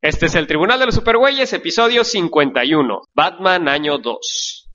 Este es el Tribunal de los Supergüeyes, episodio 51, Batman año 2.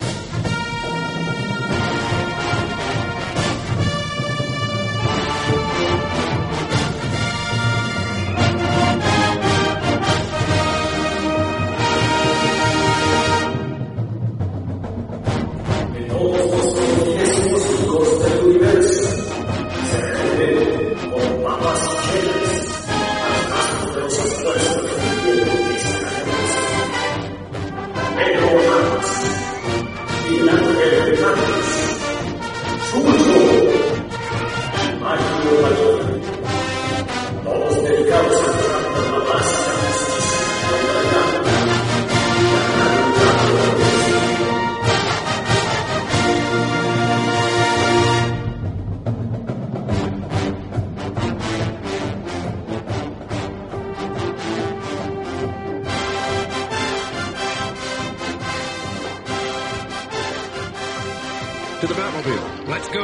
To the Batmobile. Let's go.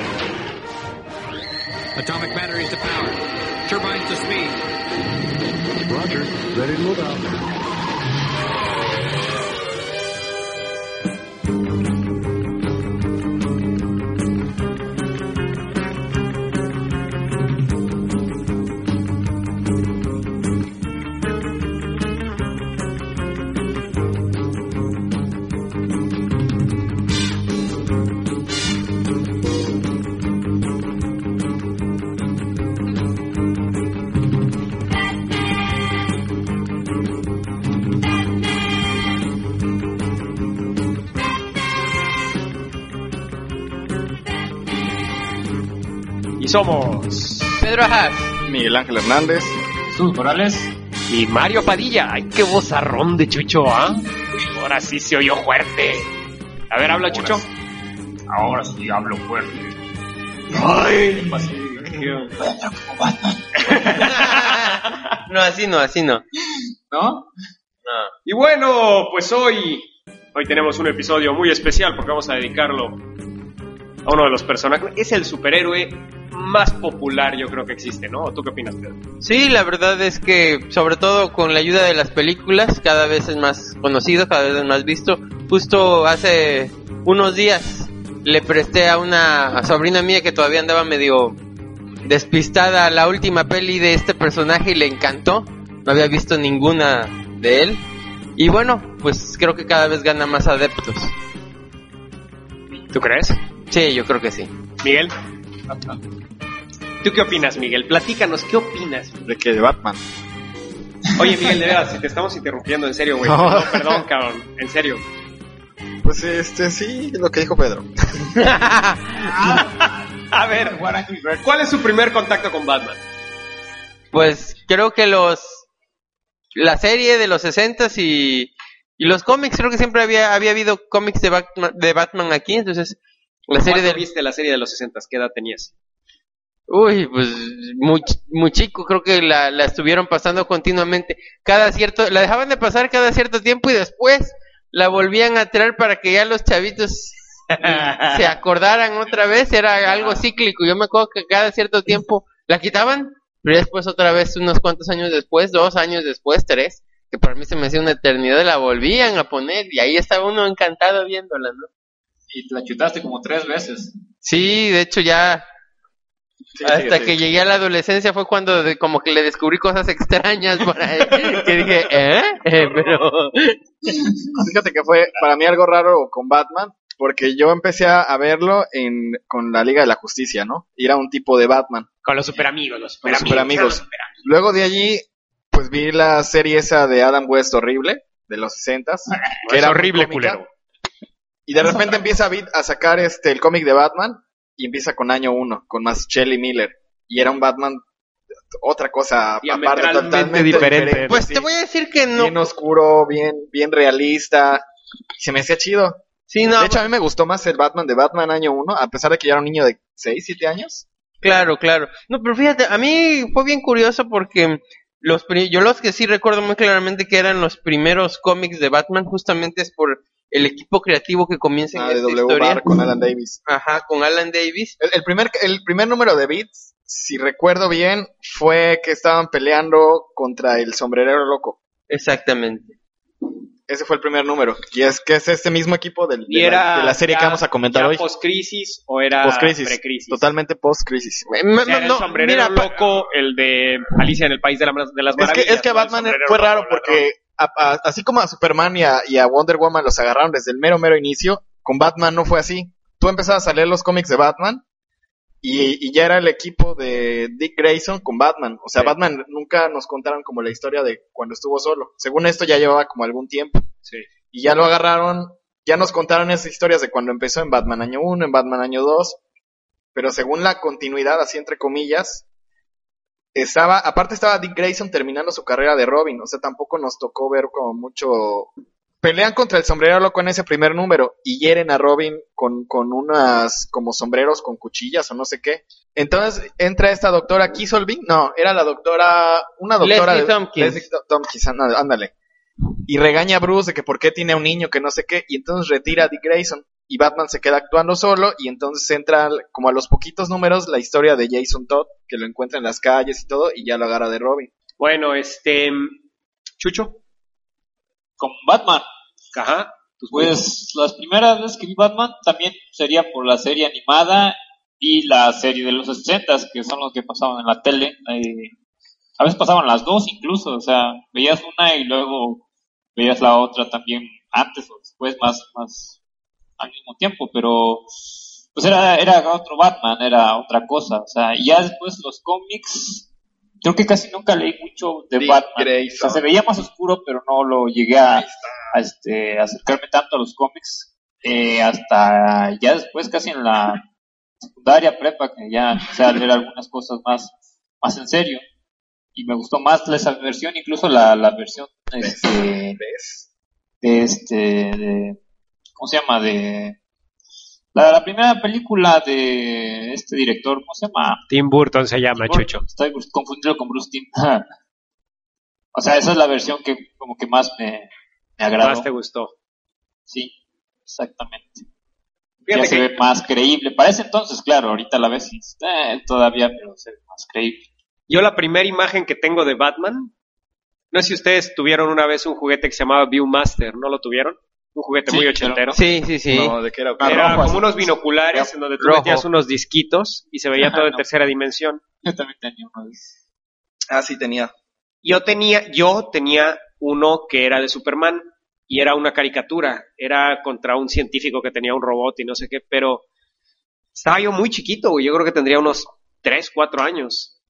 Atomic batteries to power. Turbines to speed. Roger. Ready to move out. Somos Pedro Ajaz, Miguel Ángel Hernández, Jesús Morales y Mario Padilla. ¡Ay, qué vozarrón de Chucho, ah! Ahora sí se oyó fuerte. A ver, habla, Chucho. Ahora sí hablo fuerte. ¡Ay! No, así no. ¿No? Y bueno, pues hoy tenemos un episodio muy especial porque vamos a dedicarlo a uno de los personajes. Es el superhéroe más popular, yo creo que existe, ¿no? ¿Tú qué opinas, Pedro? Sí, la verdad es que, sobre todo con la ayuda de las películas, cada vez es más conocido, cada vez es más visto. Justo hace unos días le presté a una sobrina mía que todavía andaba medio despistada la última peli de este personaje y le encantó. No había visto ninguna de él. Y bueno, pues creo que cada vez gana más adeptos. ¿Tú crees? Sí, yo creo que sí. Miguel. ¿Tú qué opinas, Miguel? Platícanos, ¿qué opinas? ¿De qué? ¿De Batman? Oye, Miguel, de verdad, si te estamos interrumpiendo, en serio, güey. No, perdón, cabrón, en serio. Pues sí, lo que dijo Pedro. A ver, ¿cuál es su primer contacto con Batman? Pues creo que la serie de los 60s y los cómics, creo que siempre había habido cómics de Batman aquí, entonces la serie ¿Cuándo viste la serie de los 60s? ¿Qué edad tenías? Uy, pues muy chico, creo que la estuvieron pasando continuamente. La dejaban de pasar cada cierto tiempo y después la volvían a traer para que ya los chavitos se acordaran otra vez. Era algo cíclico. Yo me acuerdo que cada cierto tiempo la quitaban, pero después otra vez unos cuantos años después, 2 años después, 3, que para mí se me hacía una eternidad, la volvían a poner y ahí estaba uno encantado viéndola, ¿no? y la chutaste como 3 veces. Sí, de hecho ya hasta que llegué a la adolescencia fue cuando como que le descubrí cosas extrañas por ahí, que dije, pero... Fíjate que fue para mí algo raro con Batman, porque yo empecé a verlo con la Liga de la Justicia, ¿no? Y era un tipo de Batman. Con los superamigos, Con los superamigos. Luego de allí, pues vi la serie esa de Adam West horrible, de los 60s. Que era horrible, culero. Y de repente empieza a sacar el cómic de Batman, y empieza con año 1, con más Shelley Miller. Y era un Batman, otra cosa aparte, totalmente diferente. Pues sí. Te voy a decir que no. Bien oscuro, bien realista. Se me hacía chido. Sí, no. De hecho, a mí me gustó más el Batman de Batman año 1, a pesar de que ya era un niño de 6, 7 años. Claro. No, pero fíjate, a mí fue bien curioso porque yo los que sí recuerdo muy claramente que eran los primeros cómics de Batman, justamente es por el equipo creativo que comienza en esta de W. historia. Barr con Alan Davis. Ajá, con Alan Davis. El primer número de Beats, si recuerdo bien, fue que estaban peleando contra el sombrerero loco. Exactamente. Ese fue el primer número. Y es que es este mismo equipo de la serie que vamos a comentar hoy. ¿Post-crisis o era Post-crisis. Totalmente post-crisis. O sea, era el sombrerero loco, el de Alicia en el País de las Maravillas. Es que a Batman fue raro porque así como a Superman y a Wonder Woman los agarraron desde el mero inicio, con Batman no fue así. Tú empezabas a leer los cómics de Batman y ya era el equipo de Dick Grayson con Batman. O sea, sí. Batman nunca nos contaron como la historia de cuando estuvo solo. Según esto ya llevaba como algún tiempo. Sí. Y ya lo agarraron, ya nos contaron esas historias de cuando empezó en Batman año 1, en Batman año 2. Pero según la continuidad, así entre comillas, aparte estaba Dick Grayson terminando su carrera de Robin. O sea, tampoco nos tocó ver como mucho... Pelean contra el sombrero loco en ese primer número y hieren a Robin con unas como sombreros con cuchillas o no sé qué. Entonces entra esta doctora Kisolving, no, era la doctora, una doctora Leslie Tompkins. Leslie Tompkins, ándale. Y regaña a Bruce de que por qué tiene un niño que no sé qué, y entonces retira a Dick Grayson y Batman se queda actuando solo y entonces entra como a los poquitos números la historia de Jason Todd, que lo encuentra en las calles y todo y ya lo agarra de Robin. Bueno, Chucho. Con Batman. Ajá. Pues las primeras veces que vi Batman también sería por la serie animada y la serie de los 60s, que son los que pasaban en la tele. A veces pasaban las dos incluso, o sea, veías una y luego veías la otra también antes o después, más al mismo tiempo, pero pues era otro Batman, era otra cosa, o sea, y ya después los cómics... Creo que casi nunca leí mucho de Dick Batman. Grayson. O sea, se veía más oscuro, pero no lo llegué a acercarme tanto a los cómics. Hasta ya después, casi en la secundaria, prepa, que ya empecé a leer algunas cosas más en serio. Y me gustó más esa versión, incluso la versión ¿cómo se llama? De la primera película de este director, ¿cómo se llama? Tim Burton se llama, Chucho. Estoy confundido con Bruce Timm. O sea, esa es la versión que como que más me agradó. Más te gustó. Sí, exactamente. Fíjate ya se ve más creíble. Para ese entonces, claro, ahorita la ves todavía, pero se ve más creíble. Yo la primera imagen que tengo de Batman, no sé si ustedes tuvieron una vez un juguete que se llamaba Viewmaster, ¿no lo tuvieron? Un juguete muy ochentero. Sí. No, ¿de qué era? Era como unos binoculares en donde tú metías unos disquitos y se veía todo en tercera dimensión. Yo también tenía uno de esos. Ah, sí tenía. Yo tenía uno que era de Superman y era una caricatura. Era contra un científico que tenía un robot y no sé qué, pero estaba yo muy chiquito, güey. Yo creo que tendría unos 3, 4 años.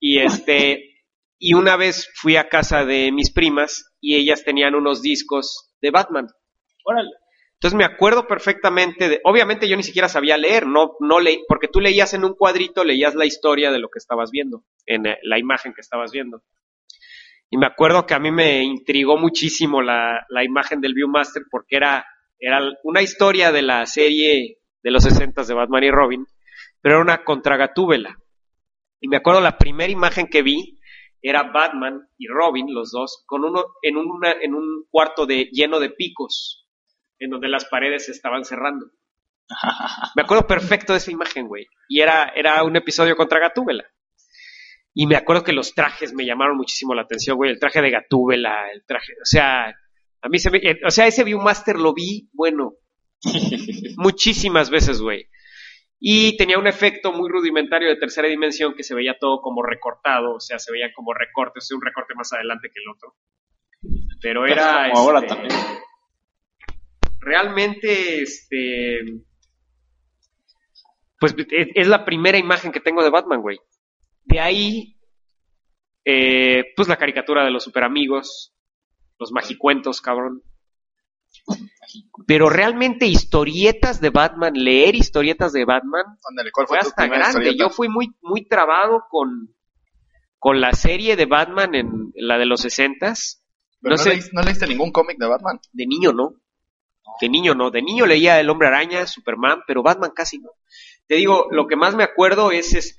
Y una vez fui a casa de mis primas y ellas tenían unos discos de Batman. Órale. Entonces me acuerdo perfectamente obviamente yo ni siquiera sabía leer, no leí, porque tú leías en un cuadrito, leías la historia de lo que estabas viendo, en la imagen que estabas viendo. Y me acuerdo que a mí me intrigó muchísimo la imagen del Viewmaster porque era una historia de la serie de los 60s de Batman y Robin, pero era una contra Gatúbela. Y me acuerdo la primera imagen que vi era Batman y Robin, los dos, con uno en un cuarto lleno de picos, en donde las paredes se estaban cerrando. Me acuerdo perfecto de esa imagen, güey. Y era un episodio contra Gatúbela. Y me acuerdo que los trajes me llamaron muchísimo la atención, güey. El traje de Gatúbela, o sea, a mí ese Viewmaster lo vi, bueno, muchísimas veces, güey. Y tenía un efecto muy rudimentario de tercera dimensión que se veía todo como recortado, o sea, se veía como recortes, un recorte más adelante que el otro. Pero era... Como ahora también. Realmente, pues es la primera imagen que tengo de Batman, güey. De ahí, pues la caricatura de los superamigos, los magicuentos, cabrón. Pero realmente historietas de Batman, leer historietas de Batman, Ándale, ¿cuál fue hasta grande. Historieta? Yo fui muy trabado con la serie de Batman en la de los 60s. ¿No leíste ningún cómic de Batman? De niño no. De niño leía El Hombre Araña, Superman, pero Batman casi no. Te digo, lo que más me acuerdo es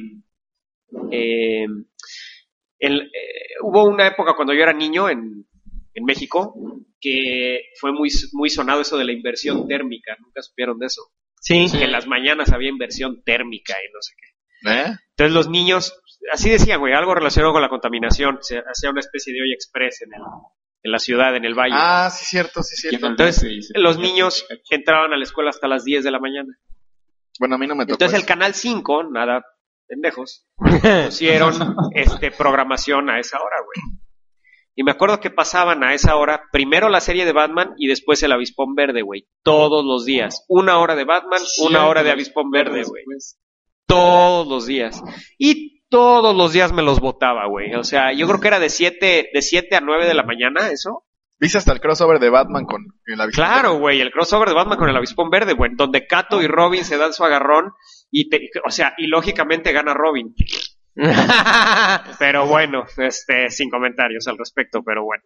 hubo una época cuando yo era niño en México que fue muy sonado eso de la inversión térmica. ¿Nunca supieron de eso? Sí. Que en las mañanas había inversión térmica y no sé qué. Entonces los niños, así decían, güey, algo relacionado con la contaminación. Se hacía una especie de olla express en la ciudad, en el valle. Ah, sí, cierto, sí, cierto. Entonces, los niños entraban a la escuela hasta las 10 de la mañana. Bueno, a mí no me tocó Entonces el eso. Canal 5, nada pendejos, pusieron programación a esa hora, güey. Y me acuerdo que pasaban a esa hora primero la serie de Batman y después el Avispón Verde, güey. Todos los días. 1 hora de Batman, 1 hora de Avispón Verde, güey. Todos los días. Y todos los días me los botaba, güey. O sea, yo creo que era de 7 a 9 de la mañana, ¿eso? ¿Viste hasta el crossover de Batman con el Avispón? Claro, güey, el crossover de Batman con el Avispón Verde, güey, donde Kato y Robin se dan su agarrón y lógicamente gana Robin. Pero bueno, sin comentarios al respecto, pero bueno.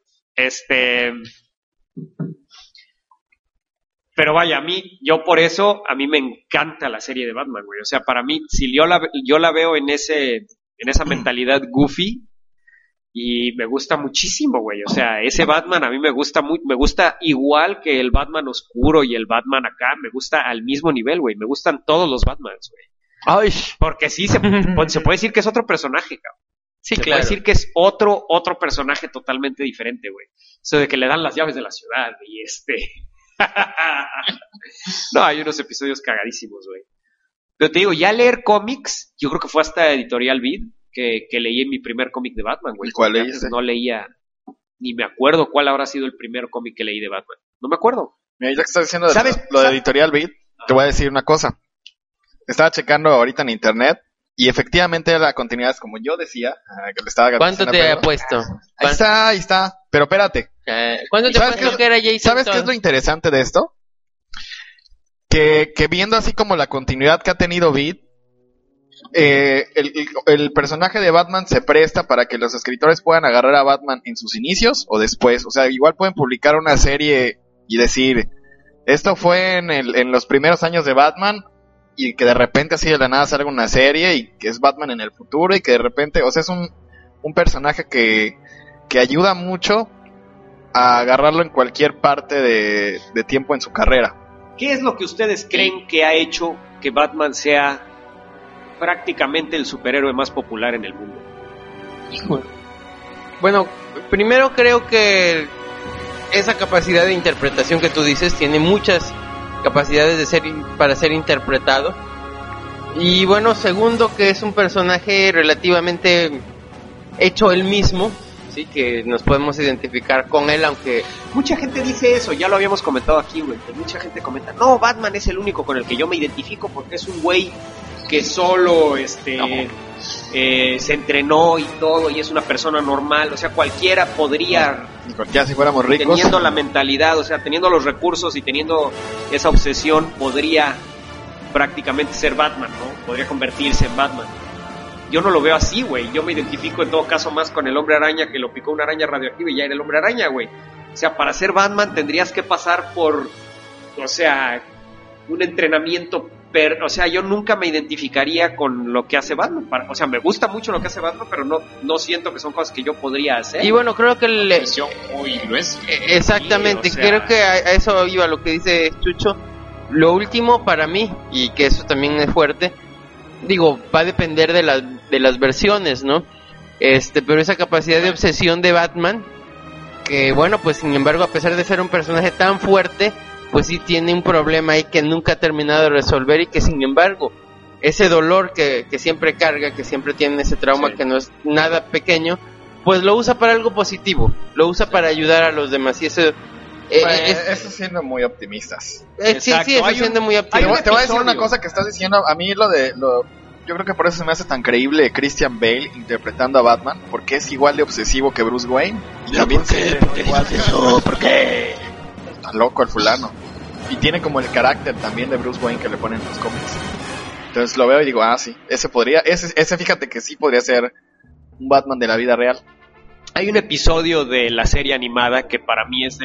Pero vaya, a mí me encanta la serie de Batman, güey. O sea, para mí, si yo la veo en esa mentalidad goofy, y me gusta muchísimo, güey. O sea, ese Batman a mí me gusta igual que el Batman oscuro y el Batman acá, me gusta al mismo nivel, güey. Me gustan todos los Batmans, güey. Ay, Porque sí, se puede decir que es otro personaje, cabrón. sí, Se claro. puede decir que es otro personaje totalmente diferente, güey. Eso de que le dan las llaves de la ciudad y No, hay unos episodios cagadísimos, güey. Pero te digo, ya leer cómics, yo creo que fue hasta Editorial Vid que leí mi primer cómic de Batman, güey. ¿Y cuál Porque leíste? antes no leía, ni me acuerdo cuál habrá sido el primer cómic que leí de Batman. No me acuerdo. Mira, ya que estás diciendo ¿Sabes? lo de Editorial Beat, te voy a decir una cosa. Estaba checando ahorita en internet y efectivamente la continuidad es como yo decía, que le estaba ¿Cuánto diciendo te a ha Pedro. puesto? Ahí está. Pero espérate. ¿Cuánto te ¿Sabes puesto qué- que era Jason ¿Sabes qué es Todd? lo interesante de esto? Que viendo así como la continuidad que ha tenido Beat, el personaje de Batman se presta para que los escritores puedan agarrar a Batman en sus inicios o después. O sea, igual pueden publicar una serie y decir, esto fue en los primeros años de Batman, y que de repente así de la nada salga una serie y que es Batman en el futuro y que de repente, o sea, es un personaje que ayuda mucho a agarrarlo en cualquier parte de tiempo en su carrera. ¿Qué es lo que ustedes creen que ha hecho que Batman sea prácticamente el superhéroe más popular en el mundo? Híjole. Bueno, primero creo que esa capacidad de interpretación que tú dices tiene muchas capacidades para ser interpretado. Y bueno, segundo, que es un personaje relativamente hecho él mismo, sí, que nos podemos identificar con él, aunque Mucha gente dice eso, ya lo habíamos comentado aquí, güey. Que mucha gente comenta, no, Batman es el único con el que yo me identifico porque es un güey que solo se entrenó y todo y es una persona normal. O sea, cualquiera podría, Ya si fuéramos ricos. teniendo la mentalidad, o sea, teniendo los recursos y teniendo esa obsesión, podría prácticamente ser Batman, ¿no? Podría convertirse en Batman. Yo no lo veo así, güey. Yo me identifico en todo caso más con el Hombre Araña, que lo picó una araña radioactiva y ya era el Hombre Araña, güey. O sea, para ser Batman tendrías que pasar por, o sea, un entrenamiento. O sea, yo nunca me identificaría con lo que hace Batman. O sea, me gusta mucho lo que hace Batman, pero no siento que son cosas que yo podría hacer. y bueno, creo que Presión muy gruesa. exactamente, Sí, o sea, creo que a eso iba lo que dice Chucho. Lo último para mí, y que eso también es fuerte, digo, va a depender de las versiones, ¿no? Pero esa capacidad de obsesión de Batman, que bueno, pues sin embargo, a pesar de ser un personaje tan fuerte, pues sí tiene un problema ahí que nunca ha terminado de resolver y que sin embargo, ese dolor que siempre carga, que siempre tiene ese trauma, Sí. que no es nada pequeño, pues lo usa para algo positivo, lo usa para ayar a los demás, y eso... Eso siendo muy optimistas. sí, Exacto, eso hay un- siendo muy hay Te optimista. un voy a decir episodio. una cosa que estás diciendo. A mí yo creo que por eso se me hace tan creíble Christian Bale interpretando a Batman, porque es igual de obsesivo que Bruce Wayne. Y también se igual ¿Por qué? Está loco el fulano. Y tiene como el carácter también de Bruce Wayne que le ponen en los cómics. Entonces lo veo y digo, sí, ese fíjate que sí podría ser un Batman de la vida real. Hay un episodio de la serie animada que para mí es de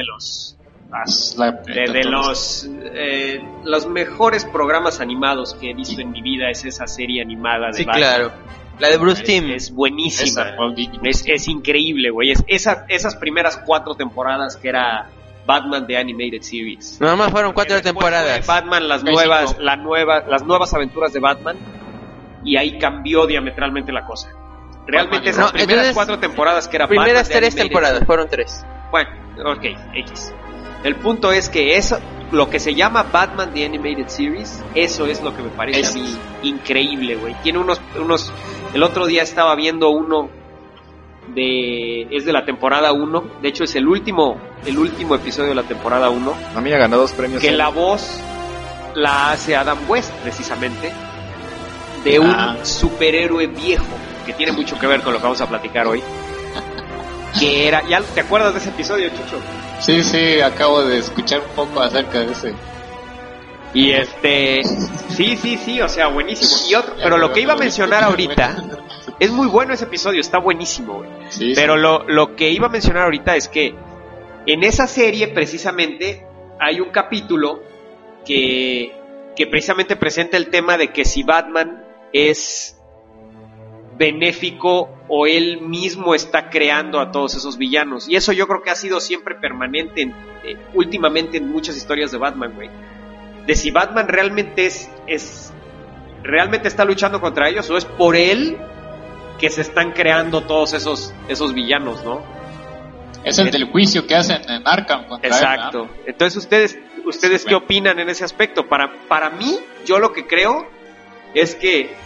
los mejores programas animados que he visto en mi vida. Es esa serie animada de Sí, Batman. claro. La de Bruce Timm. Es buenísima. Esa, Paul Dini. Es increíble, güey. Esas primeras 4 temporadas que era Batman The Animated Series. Nada más fueron 4 Después temporadas. fue Batman, las Hay nuevas, 5. las nuevas aventuras de Batman. Y ahí cambió diametralmente la cosa. Realmente Batman, esas no, primeras entonces, 4 temporadas que era Primeras Batman The 3 Animated temporadas, fueron 3. Bueno, ok, X. El punto es que eso, lo que se llama Batman The Animated Series, eso es lo que me parece a mí increíble, güey. Tiene unos... El otro día estaba viendo uno es de la temporada 1. De hecho, es el último episodio de la temporada 1. A mí me ganó 2 premios. Que la voz la hace Adam West, precisamente, de un superhéroe viejo, que tiene mucho que ver con lo que vamos a platicar hoy. Que era... ¿Ya te acuerdas de ese episodio, Chucho? Sí, acabo de escuchar un poco acerca de ese. Y sí, o sea, buenísimo. Y otro, pero lo que iba a mencionar ahorita, es muy bueno ese episodio, está buenísimo, güey. Sí, pero lo que iba a mencionar ahorita es que en esa serie, precisamente, hay un capítulo que precisamente presenta el tema de que si Batman es benéfico o él mismo está creando a todos esos villanos. Y eso yo creo que ha sido siempre permanente últimamente en muchas historias de Batman, güey. De si Batman realmente realmente está luchando contra ellos, o es por él que se están creando todos esos villanos, ¿no? Es el del juicio que hacen en Arkham contra exacto. él, ¿no? Entonces, ¿ustedes qué opinan en ese aspecto? Para mí, yo lo que creo es que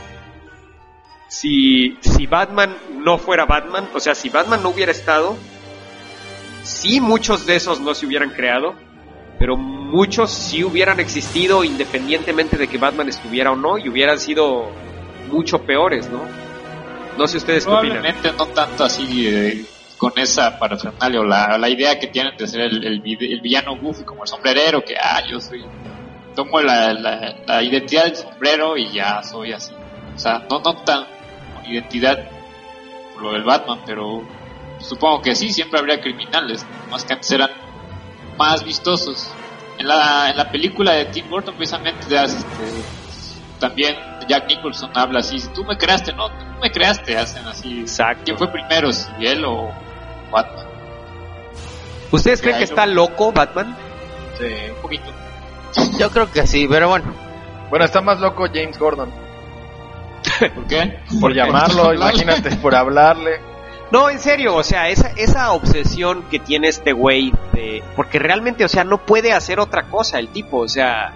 si Batman no fuera Batman, o sea, si Batman no hubiera estado, sí, muchos de esos no se hubieran creado, pero muchos sí hubieran existido independientemente de que Batman estuviera o no, y hubieran sido mucho peores, ¿no? No sé ustedes qué opinan. Probablemente no tanto así con esa parafernalia o la idea que tienen de ser el villano goofy como el sombrerero, que yo tomo la identidad del sombrero y ya soy así. O sea, no tan identidad por lo del Batman, pero supongo que sí, siempre habría criminales, más que antes eran más vistosos. En la película de Tim Burton, precisamente, también Jack Nicholson habla así: tú me creaste, no, tú me creaste, hacen así. Exacto. ¿Quién fue primero, si él o Batman? ¿Ustedes creen que está loco Batman? Sí. Un poquito. Yo creo que sí, pero bueno. Bueno, está más loco James Gordon. ¿Por qué? Por llamarlo, imagínate, por hablarle. No, en serio, o sea, esa obsesión que tiene este güey, porque realmente, o sea, no puede hacer otra cosa el tipo, o sea,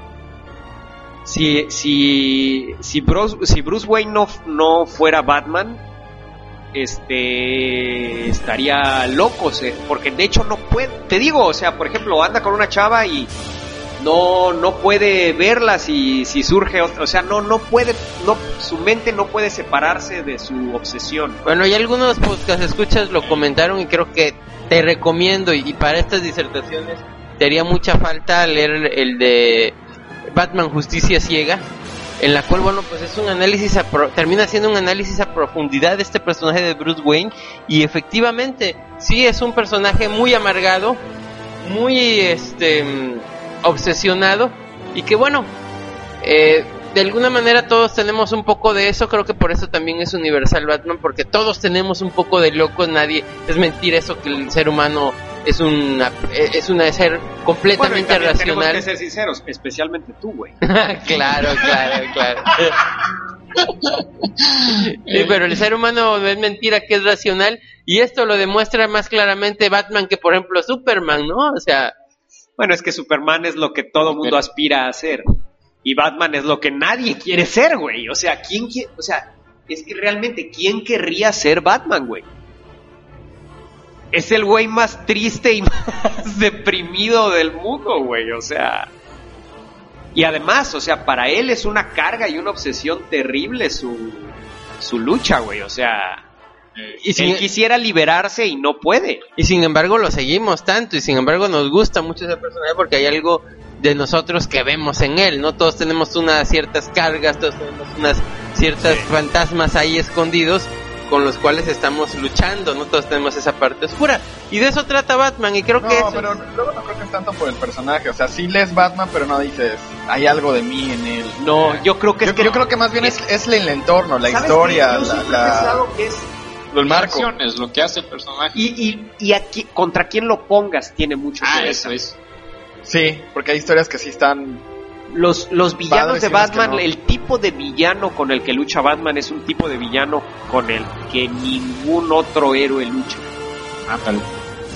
si Bruce Wayne no fuera Batman, estaría loco, porque de hecho no puede, te digo, o sea, por ejemplo, anda con una chava y no puede verla si surge otra, o sea, no puede, su mente no puede separarse de su obsesión. Bueno, y algunos podcast escuchas lo comentaron y creo que te recomiendo, y para estas disertaciones te haría mucha falta leer el de Batman Justicia Ciega, en la cual, bueno, pues es un análisis termina siendo un análisis a profundidad de este personaje de Bruce Wayne, y efectivamente sí es un personaje muy amargado, muy obsesionado, y que bueno, de alguna manera todos tenemos un poco de eso. Creo que por eso también es universal Batman, porque todos tenemos un poco de locos. Nadie, es mentira eso que el ser humano es un ser completamente racional. Tenemos que ser sinceros, especialmente tú, güey. Claro. Sí, pero el ser humano es mentira que es racional, y esto lo demuestra más claramente Batman que, por ejemplo, Superman, ¿no? O sea, bueno, es que Superman es lo que todo mundo aspira a ser, y Batman es lo que nadie quiere ser, güey. O sea, es que realmente, ¿quién querría ser Batman, güey? Es el güey más triste y más deprimido del mundo, güey. O sea, y además, o sea, para él es una carga y una obsesión terrible su lucha, güey. O sea, él quisiera liberarse y no puede. Y sin embargo lo seguimos tanto, y sin embargo nos gusta mucho ese personaje, porque hay algo de nosotros que vemos en él, ¿no? Todos tenemos unas ciertas cargas, todos tenemos unas ciertas fantasmas ahí escondidos con los cuales estamos luchando, ¿no? Todos tenemos esa parte oscura, y de eso trata Batman, y creo que eso... pero luego no creo que es tanto por el personaje, o sea, sí lees Batman, pero no dices, hay algo de mí en él. No, yo creo que yo creo que más bien es el entorno, la historia, el marco, lo que hace el personaje. Y aquí, contra quién lo pongas tiene mucho que ver. Eso es. Sí, porque hay historias que sí están... Los villanos de Batman, no. El tipo de villano con el que lucha Batman es un tipo de villano con el que ningún otro héroe lucha. Tal.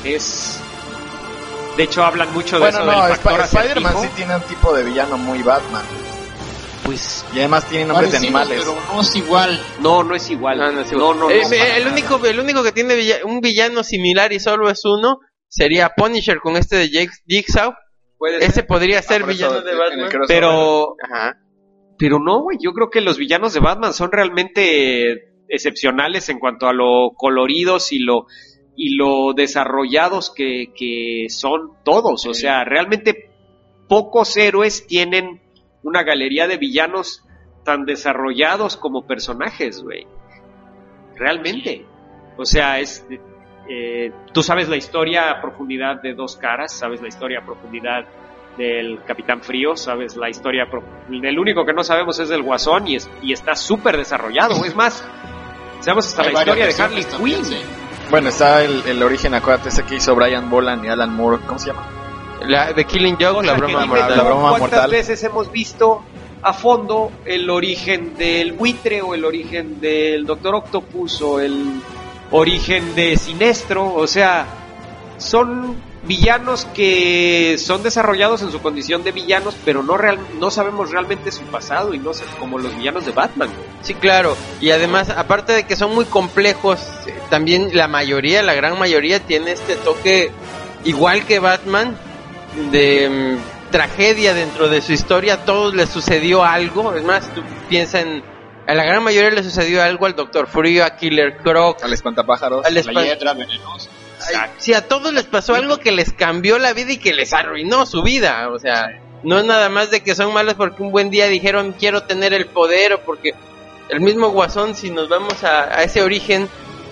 es... De hecho, hablan mucho de Bueno, eso no, del factor Spider-Man acertijo. sí tiene un tipo de villano muy Batman. Pues Y además tiene nombres de Parecido, animales. pero no es igual. no es igual. No, no es igual. No, para el nada. único que tiene un villano similar y solo es uno sería Punisher con este de Jigsaw. Puede Ese ser. podría ser Por eso, villano de en el Batman. crossover. Pero Ajá. Pero no, güey, yo creo que los villanos de Batman son realmente excepcionales en cuanto a lo coloridos y lo desarrollados que son todos. O sea, realmente pocos héroes tienen una galería de villanos tan desarrollados como personajes, güey. Realmente. O sea, tú sabes la historia a profundidad de Dos Caras, sabes la historia a profundidad del Capitán Frío, sabes la historia el único que no sabemos es del Guasón y está súper desarrollado. Es más, sabemos hasta Hay la historia de varias Harley versiones Quinn. también, sí. Bueno, está el origen, acuérdate, ese que hizo Brian Boland y Alan Moore. ¿Cómo se llama? La de Killing Joke, O la sea, broma que dime mortal. tú La broma ¿cuántas mortal. veces hemos visto a fondo el origen del buitre o el origen del Doctor Octopus o el origen de Sinestro? O sea, son villanos que son desarrollados en su condición de villanos, pero no sabemos realmente su pasado y no sé, como los villanos de Batman. Sí, claro. Y además, aparte de que son muy complejos, también la gran mayoría tiene este toque, igual que Batman, de tragedia dentro de su historia. A todos les sucedió algo. Es más, tú piensas a la gran mayoría le sucedió algo, al Doctor Frío, a Killer Croc, Al espantapájaros. al La hiedra venenosa. Sí, a todos les pasó algo que les cambió la vida y que les arruinó su vida. O sea, no es nada más de que son malos porque un buen día dijeron quiero tener el poder, o porque el mismo Guasón, si nos vamos a ese origen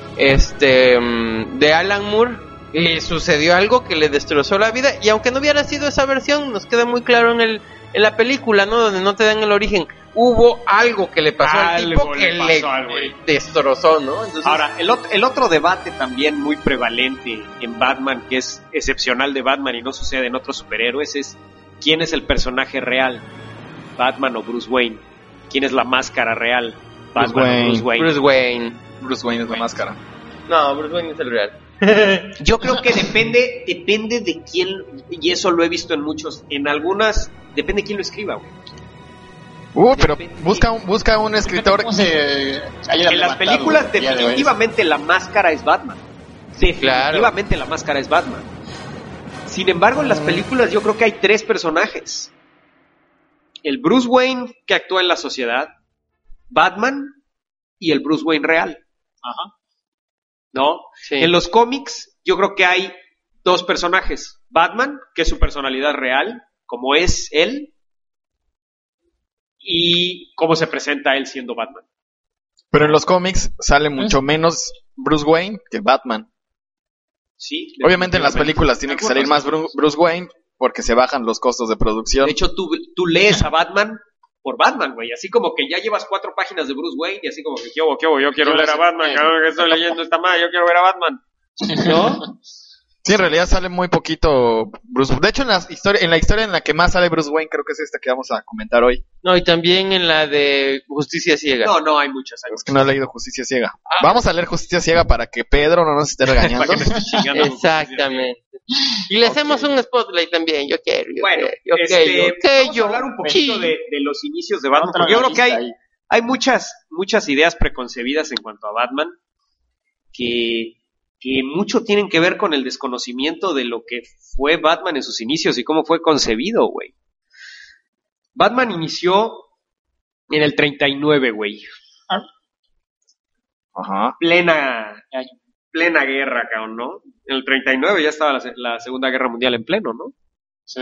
de Alan Moore, le sucedió algo que le destrozó la vida. Y aunque no hubiera sido esa versión, nos queda muy claro en la película, ¿no? Donde no te dan el origen. Hubo algo que le pasó al tipo que le destrozó, ¿no? Entonces, Ahora, el otro debate también muy prevalente en Batman, que es excepcional de Batman y no sucede en otros superhéroes, es ¿quién es el personaje real? ¿Batman o Bruce Wayne? ¿Quién es la máscara real? ¿Batman o Bruce Wayne? Bruce Wayne. Bruce Wayne es la máscara. No, Bruce Wayne es el real. Yo creo que depende de quién, y eso lo he visto en algunas, depende de quién lo escriba, güey. Pero busca un escritor. ¿Cómo se haya En las levantado películas el día de hoy? definitivamente la máscara es Batman. Definitivamente la máscara es Batman. Sin embargo, en las películas yo creo que hay tres personajes. El Bruce Wayne que actúa en la sociedad, Batman y el Bruce Wayne real, Ajá. ¿no? Sí. En los cómics yo creo que hay dos personajes. Batman, que es su personalidad real, como es él, y cómo se presenta él siendo Batman. Pero en los cómics sale mucho menos Bruce Wayne que Batman. Sí, Obviamente en las películas tiene que salir más Bruce. Bruce Wayne porque se bajan los costos de producción. De hecho, tú lees a Batman por Batman, güey. Así como que ya llevas 4 páginas de Bruce Wayne y así como que, ¿qué hubo? Yo quiero leer a Batman, cabrón, que estoy leyendo esta madre, yo quiero ver a Batman. ¿No? Sí, en realidad sale muy poquito Bruce. De hecho, en la historia en la que más sale Bruce Wayne, creo que es esta que vamos a comentar hoy. No, y también en la de Justicia Ciega. No, hay muchas. Es que no he leído Justicia Ciega. Vamos a leer Justicia Ciega para que Pedro no nos esté regañando. Para que no estés chingando. Exactamente. Y le hacemos un spotlight también. Yo quiero. Bueno, vamos a hablar un poquito de los inicios de Batman, porque yo creo que hay muchas ideas preconcebidas en cuanto a Batman que mucho tienen que ver con el desconocimiento de lo que fue Batman en sus inicios y cómo fue concebido, güey. Batman inició en el 39, güey. Ajá. Plena guerra, cabrón, ¿no? En el 39 ya estaba la Segunda Guerra Mundial en pleno, ¿no? Sí.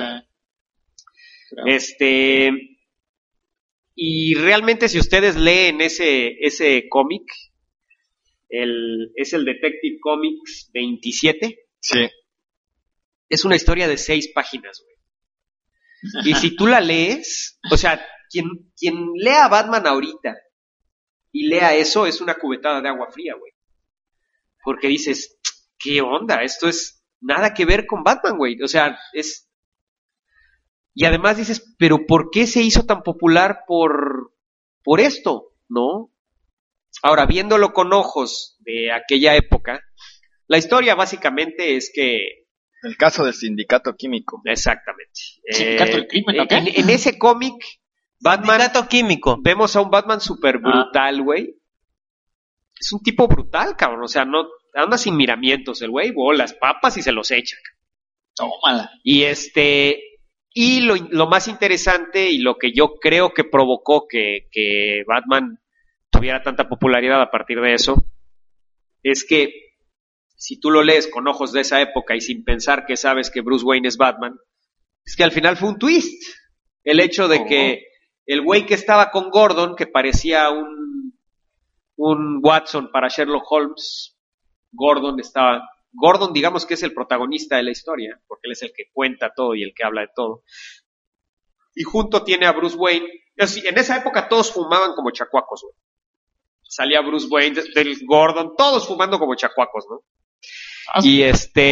Creo. Y realmente si ustedes leen ese cómic, es el Detective Comics 27, Sí. es una historia de 6 páginas, güey. Y si tú la lees, o sea, quien lea Batman ahorita y lea eso, es una cubetada de agua fría, güey. Porque dices, ¿qué onda? Esto es nada que ver con Batman, güey. O sea, y además dices, ¿pero por qué se hizo tan popular por esto? ¿No? Ahora, viéndolo con ojos de aquella época, La historia básicamente es que... El caso del sindicato químico. Exactamente. Sindicato del crimen, ¿o qué? En ese cómic, Batman... Sindicato químico. Vemos a un Batman súper brutal, güey. Es un tipo brutal, cabrón. O sea, no anda sin miramientos el güey. Bolas, papas y se los echa. Tómala. Y y lo más interesante y lo que yo creo que provocó que Batman tuviera tanta popularidad a partir de eso, es que si tú lo lees con ojos de esa época y sin pensar que sabes que Bruce Wayne es Batman, es que al final fue un twist. El hecho de que el güey que estaba con Gordon, que parecía un Watson para Sherlock Holmes, Gordon, digamos que es el protagonista de la historia, porque él es el que cuenta todo y el que habla de todo. Y junto tiene a Bruce Wayne. En esa época todos fumaban como chacuacos, güey. Salía Bruce Wayne, del Gordon, todos fumando como chacuacos, ¿no? Y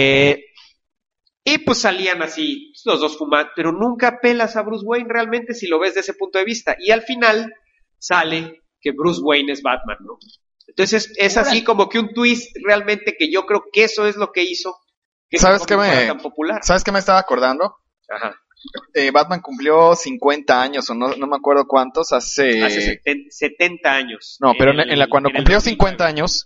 y pues salían así, los dos fumando, pero nunca pelas a Bruce Wayne realmente si lo ves de ese punto de vista. Y al final sale que Bruce Wayne es Batman, ¿no? Entonces es así como que un twist realmente que yo creo que eso es lo que hizo que ¿Sabes qué fuera tan popular. ¿Sabes qué me estaba acordando? Ajá. Batman cumplió 50 años o no me acuerdo cuántos Hace 70 años. No, pero cuando cumplió 50 años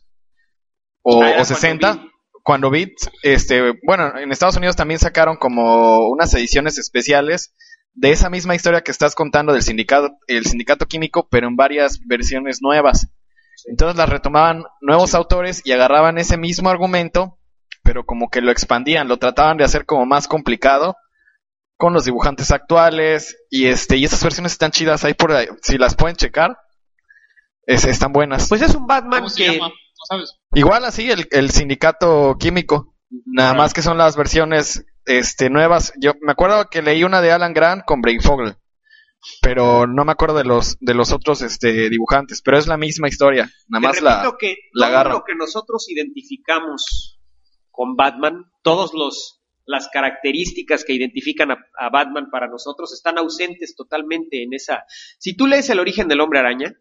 o 60, cuando bueno, en Estados Unidos también sacaron como unas ediciones especiales de esa misma historia que estás contando del sindicato químico, pero en varias versiones nuevas. Entonces las retomaban nuevos autores y agarraban ese mismo argumento, pero como que lo expandían, lo trataban de hacer como más complicado con los dibujantes actuales y esas versiones están chidas ahí por ahí, si las pueden checar, están buenas. Pues es un Batman ¿Cómo se que llama? ¿No sabes? Igual así el sindicato químico, nada más que son las versiones nuevas. Yo me acuerdo que leí una de Alan Grant con Brain Fogel, pero no me acuerdo de los otros dibujantes, pero es la misma historia, nada más la agarran. Todo lo que nosotros identificamos con Batman, las características que identifican a Batman para nosotros están ausentes totalmente en esa. Si tú lees El origen del Hombre Araña,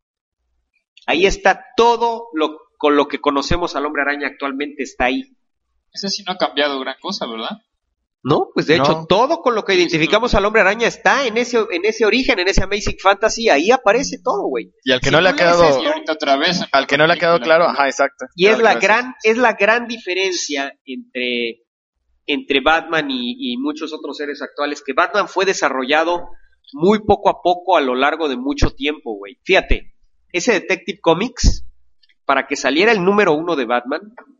ahí está todo con lo que conocemos al Hombre Araña actualmente está ahí. Ese sí no ha cambiado gran cosa, ¿verdad? No, pues de hecho todo con lo que identificamos al Hombre Araña está en ese origen, en ese Amazing Fantasy, ahí aparece todo, güey. Y al que no le ha quedado Y ahorita otra vez. al que no le ha quedado claro, ajá, exacto. Y es la gran diferencia entre Batman y muchos otros seres actuales, que Batman fue desarrollado muy poco a poco a lo largo de mucho tiempo, güey. Fíjate, ese Detective Comics, para que saliera el número 1 de Batman,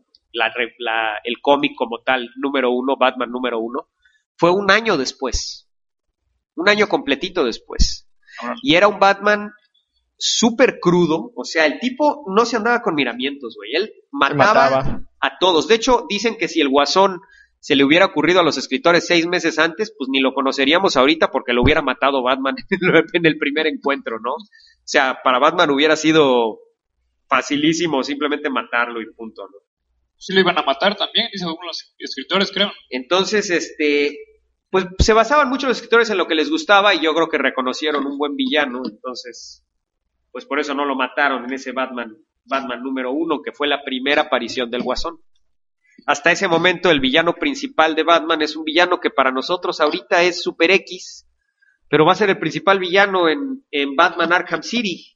el cómic como tal, número 1, Batman número 1, fue un año después. Un año completito después. Y era un Batman súper crudo, o sea, el tipo no se andaba con miramientos, güey. Él mataba a todos. De hecho, dicen que si el Guasón se le hubiera ocurrido a los escritores 6 meses antes, pues ni lo conoceríamos ahorita porque lo hubiera matado Batman en el primer encuentro, ¿no? O sea, para Batman hubiera sido facilísimo simplemente matarlo y punto, ¿no? Sí lo iban a matar también, dicen algunos escritores, creo. Entonces, pues se basaban mucho los escritores en lo que les gustaba y yo creo que reconocieron un buen villano, entonces, pues por eso no lo mataron en ese Batman número 1, que fue la primera aparición del Guasón. Hasta ese momento el villano principal de Batman es un villano que para nosotros ahorita es Super X, pero va a ser el principal villano en Batman Arkham City.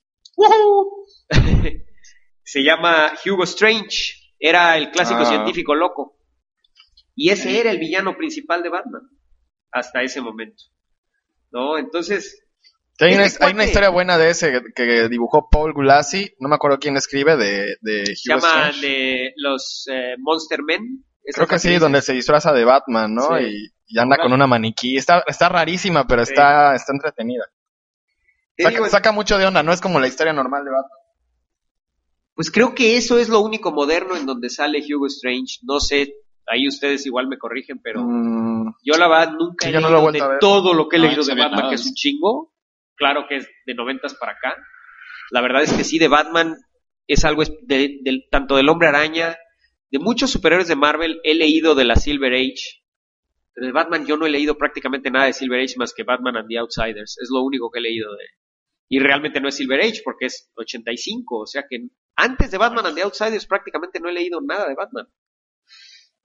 Se llama Hugo Strange, era el clásico científico loco. Y ese era el villano principal de Batman hasta ese momento, ¿no? Entonces... Hay una historia buena de ese que dibujó Paul Gulacy, no me acuerdo quién escribe, de se llama de los Monster Men. Creo que sí, donde se disfraza de Batman, ¿no? Sí. Y anda con una maniquí. Está rarísima, pero está entretenida. Saca mucho de onda, no es como la historia normal de Batman. Pues creo que eso es lo único moderno en donde sale Hugo Strange. No sé, ahí ustedes igual me corrigen, pero yo la verdad nunca he leído de todo lo que he leído de Batman, que es un chingo. Claro que es de 90s para acá. La verdad es que sí, de Batman es algo tanto del Hombre Araña, de muchos superhéroes de Marvel he leído de la Silver Age. Pero de Batman yo no he leído prácticamente nada de Silver Age más que Batman and the Outsiders. Es lo único que he leído y realmente no es Silver Age porque es 85, o sea que antes de Batman and the Outsiders prácticamente no he leído nada de Batman.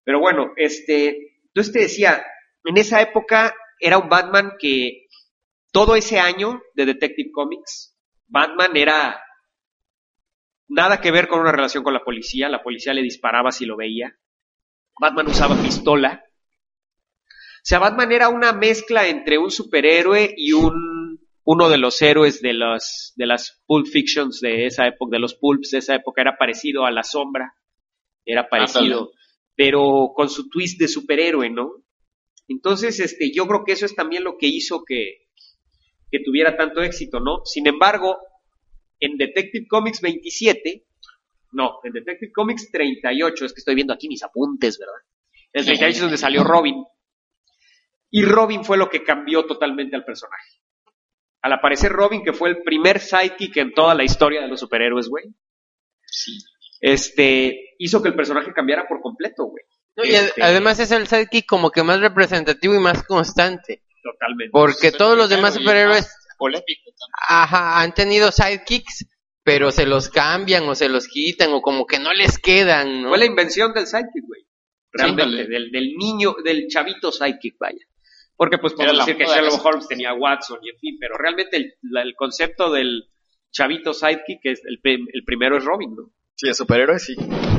Pero bueno, entonces te decía, en esa época era un Batman que todo ese año de Detective Comics, Batman era nada que ver con una relación con la policía le disparaba si lo veía, Batman usaba pistola, o sea, Batman era una mezcla entre un superhéroe y uno de los héroes de las Pulp Fictions de esa época, de los Pulps de esa época, era parecido a La Sombra, era parecido, pero con su twist de superhéroe, ¿no? Entonces, yo creo que eso es también lo que hizo que tuviera tanto éxito, ¿no? Sin embargo, en Detective Comics 27, no, en Detective Comics 38, es que estoy viendo aquí mis apuntes, ¿verdad? En el 38 es donde salió Robin, y Robin fue lo que cambió totalmente al personaje. Al aparecer Robin, que fue el primer sidekick en toda la historia de los superhéroes, güey, Sí. hizo que el personaje cambiara por completo, güey. No, y además es el sidekick como que más representativo y más constante. Totalmente. Porque todos los demás superhéroes Polémico también. han tenido sidekicks, pero se los cambian o se los quitan o como que no les quedan, ¿no? Fue la invención del sidekick, güey. Realmente, Ándale. del niño, del chavito sidekick, vaya. Porque pues Era podemos la decir que moda de Sherlock ese Holmes tenía a Watson y en fin, pero realmente el concepto del chavito sidekick, es el primero es Robin, ¿no? Sí, de superhéroe, sí.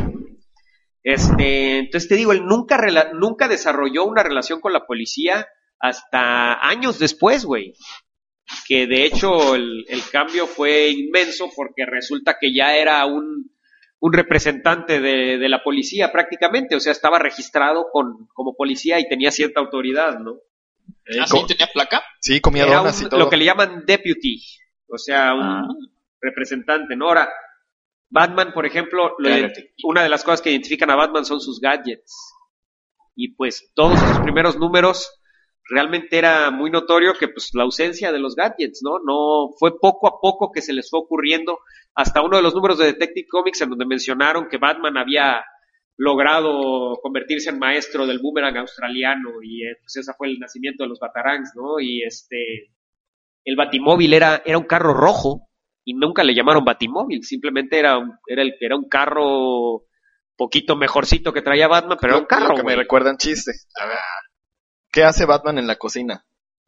Entonces te digo, él nunca desarrolló una relación con la policía hasta años después, güey. Que de hecho el cambio fue inmenso porque resulta que ya era un representante de la policía prácticamente, o sea, estaba registrado como policía y tenía cierta autoridad, ¿no? ¿Ah, sí? ¿Tenía placa? Sí, comía Era donas y todo. lo que le llaman deputy, o sea, un representante, ¿no? Ahora, Batman, por ejemplo, una de las cosas que identifican a Batman son sus gadgets. Y pues todos sus primeros números realmente era muy notorio que pues la ausencia de los gadgets, ¿no? No fue poco a poco que se les fue ocurriendo hasta uno de los números de Detective Comics en donde mencionaron que Batman había logrado convertirse en maestro del boomerang australiano y pues ese fue el nacimiento de los Batarangs, ¿no? Y el Batimóvil era un carro rojo y nunca le llamaron Batimóvil, simplemente era un carro poquito mejorcito que traía Batman, pero era un carro, Lo que me güey. recuerdan chiste. A ver, ¿qué hace Batman en la cocina?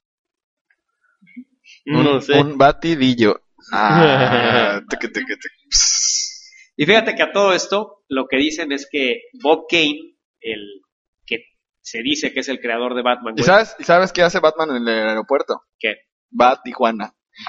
No sé. Un batidillo. Tuc, tuc, tuc. Y fíjate que a todo esto lo que dicen es que Bob Kane, el que se dice que es el creador de Batman, ¿Y güey, sabes qué hace Batman en el aeropuerto? ¿qué? Va a Tijuana.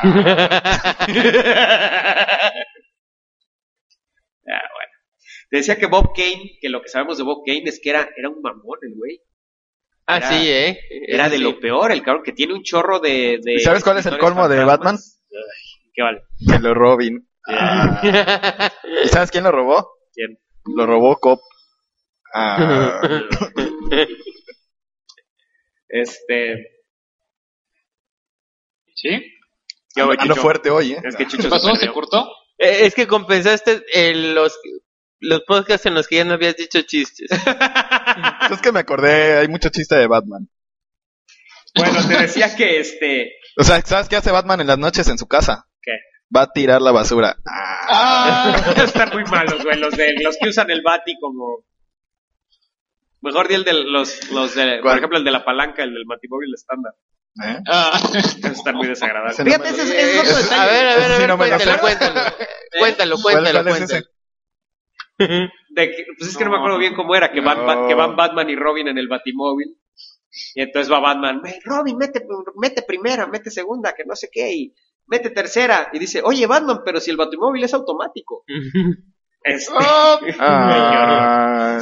Bueno. Te decía que Bob Kane, que lo que sabemos de Bob Kane es que era un mamón el güey. Ah, Era- sí, Era de Sí. lo peor, el cabrón que tiene un chorro de ¿Y sabes cuál es el escritores colmo de fantasmas. ¿Qué vale? Que lo Robin. ¿Y sabes quién lo robó? ¿Quién? Lo robó Cop. Ah, ¿Sí? ¿Qué hago, ando Chucho? fuerte hoy, ¿eh? Es que Chucho ¿Qué se pasó? ¿Se perdió. cortó? Es que compensaste los podcasts en los que ya no habías dicho chistes. Es que me acordé, hay mucho chiste de Batman. Bueno, te decía que O sea, ¿sabes qué hace Batman en las noches en su casa? ¿Qué? Va a tirar la basura. Están muy malos, güey, los que usan el Bati como... Mejor di el de por ¿Cuál? ejemplo, el de la palanca, el del Batimóvil estándar. ¿Eh? Esos están muy desagradables. Ese no Fíjate, me lo- ese es otro detalle. A ver, Ese sí no me lo sé. Cuéntalo. ¿Cuál es ese? Pues es que no me acuerdo bien cómo era, que van Batman y Robin en el Batimóvil. Y entonces va Batman, "Hey, Robin, mete primera, mete segunda, que no sé qué, y mete tercera". Y dice, oye, Batman, pero si el Batimóvil es automático. Ah,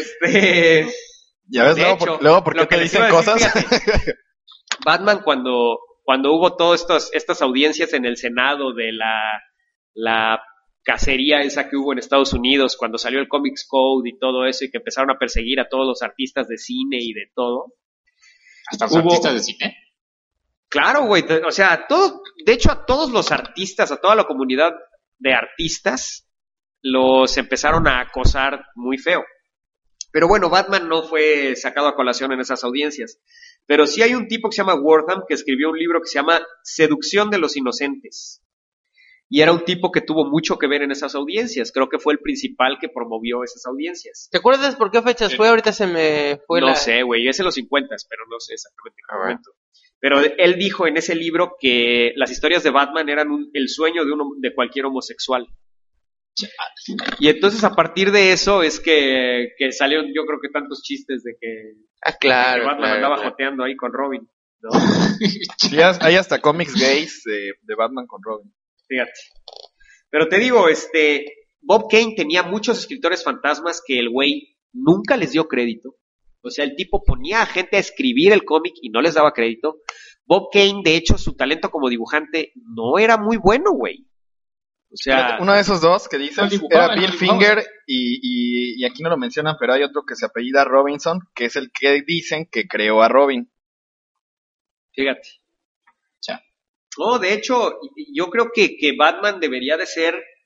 ya ves, De luego, hecho, luego ¿por qué lo que te les dicen iba a decir, cosas? fíjate, Batman cuando hubo todas estas audiencias en el Senado de la cacería esa que hubo en Estados Unidos, cuando salió el Comics Code y todo eso, y que empezaron a perseguir a todos los artistas de cine y de todo. ¿Hasta los Hubo- artistas de cine? Claro, güey, o sea, de hecho a todos los artistas, a toda la comunidad de artistas, los empezaron a acosar muy feo. Pero bueno, Batman no fue sacado a colación en esas audiencias. Pero sí hay un tipo que se llama Wortham que escribió un libro que se llama Seducción de los Inocentes. Y era un tipo que tuvo mucho que ver en esas audiencias. Creo que fue el principal que promovió esas audiencias. ¿Te acuerdas por qué fechas fue? Ahorita se me fue No sé, güey, es en los 50, pero no sé exactamente en qué momento. Pero él dijo en ese libro que las historias de Batman eran el sueño de cualquier homosexual. Y entonces a partir de eso es que salieron, yo creo que tantos chistes de que, claro, que Batman claro, andaba claro. joteando ahí con Robin, ¿no? Sí, hay hasta cómics gays de Batman con Robin. Fíjate. Pero te digo, Bob Kane tenía muchos escritores fantasmas que el güey nunca les dio crédito. O sea, el tipo ponía a gente a escribir el cómic y no les daba crédito. Bob Kane, de hecho, su talento como dibujante no era muy bueno, güey. O sea, Uno de esos dos que dices No dibujaba, era Bill no dibujaba. Finger y aquí no lo mencionan, pero hay otro que se apellida Robinson, que es el que dicen que creó a Robin. fíjate. Ya. No, de hecho, yo creo que Batman debería de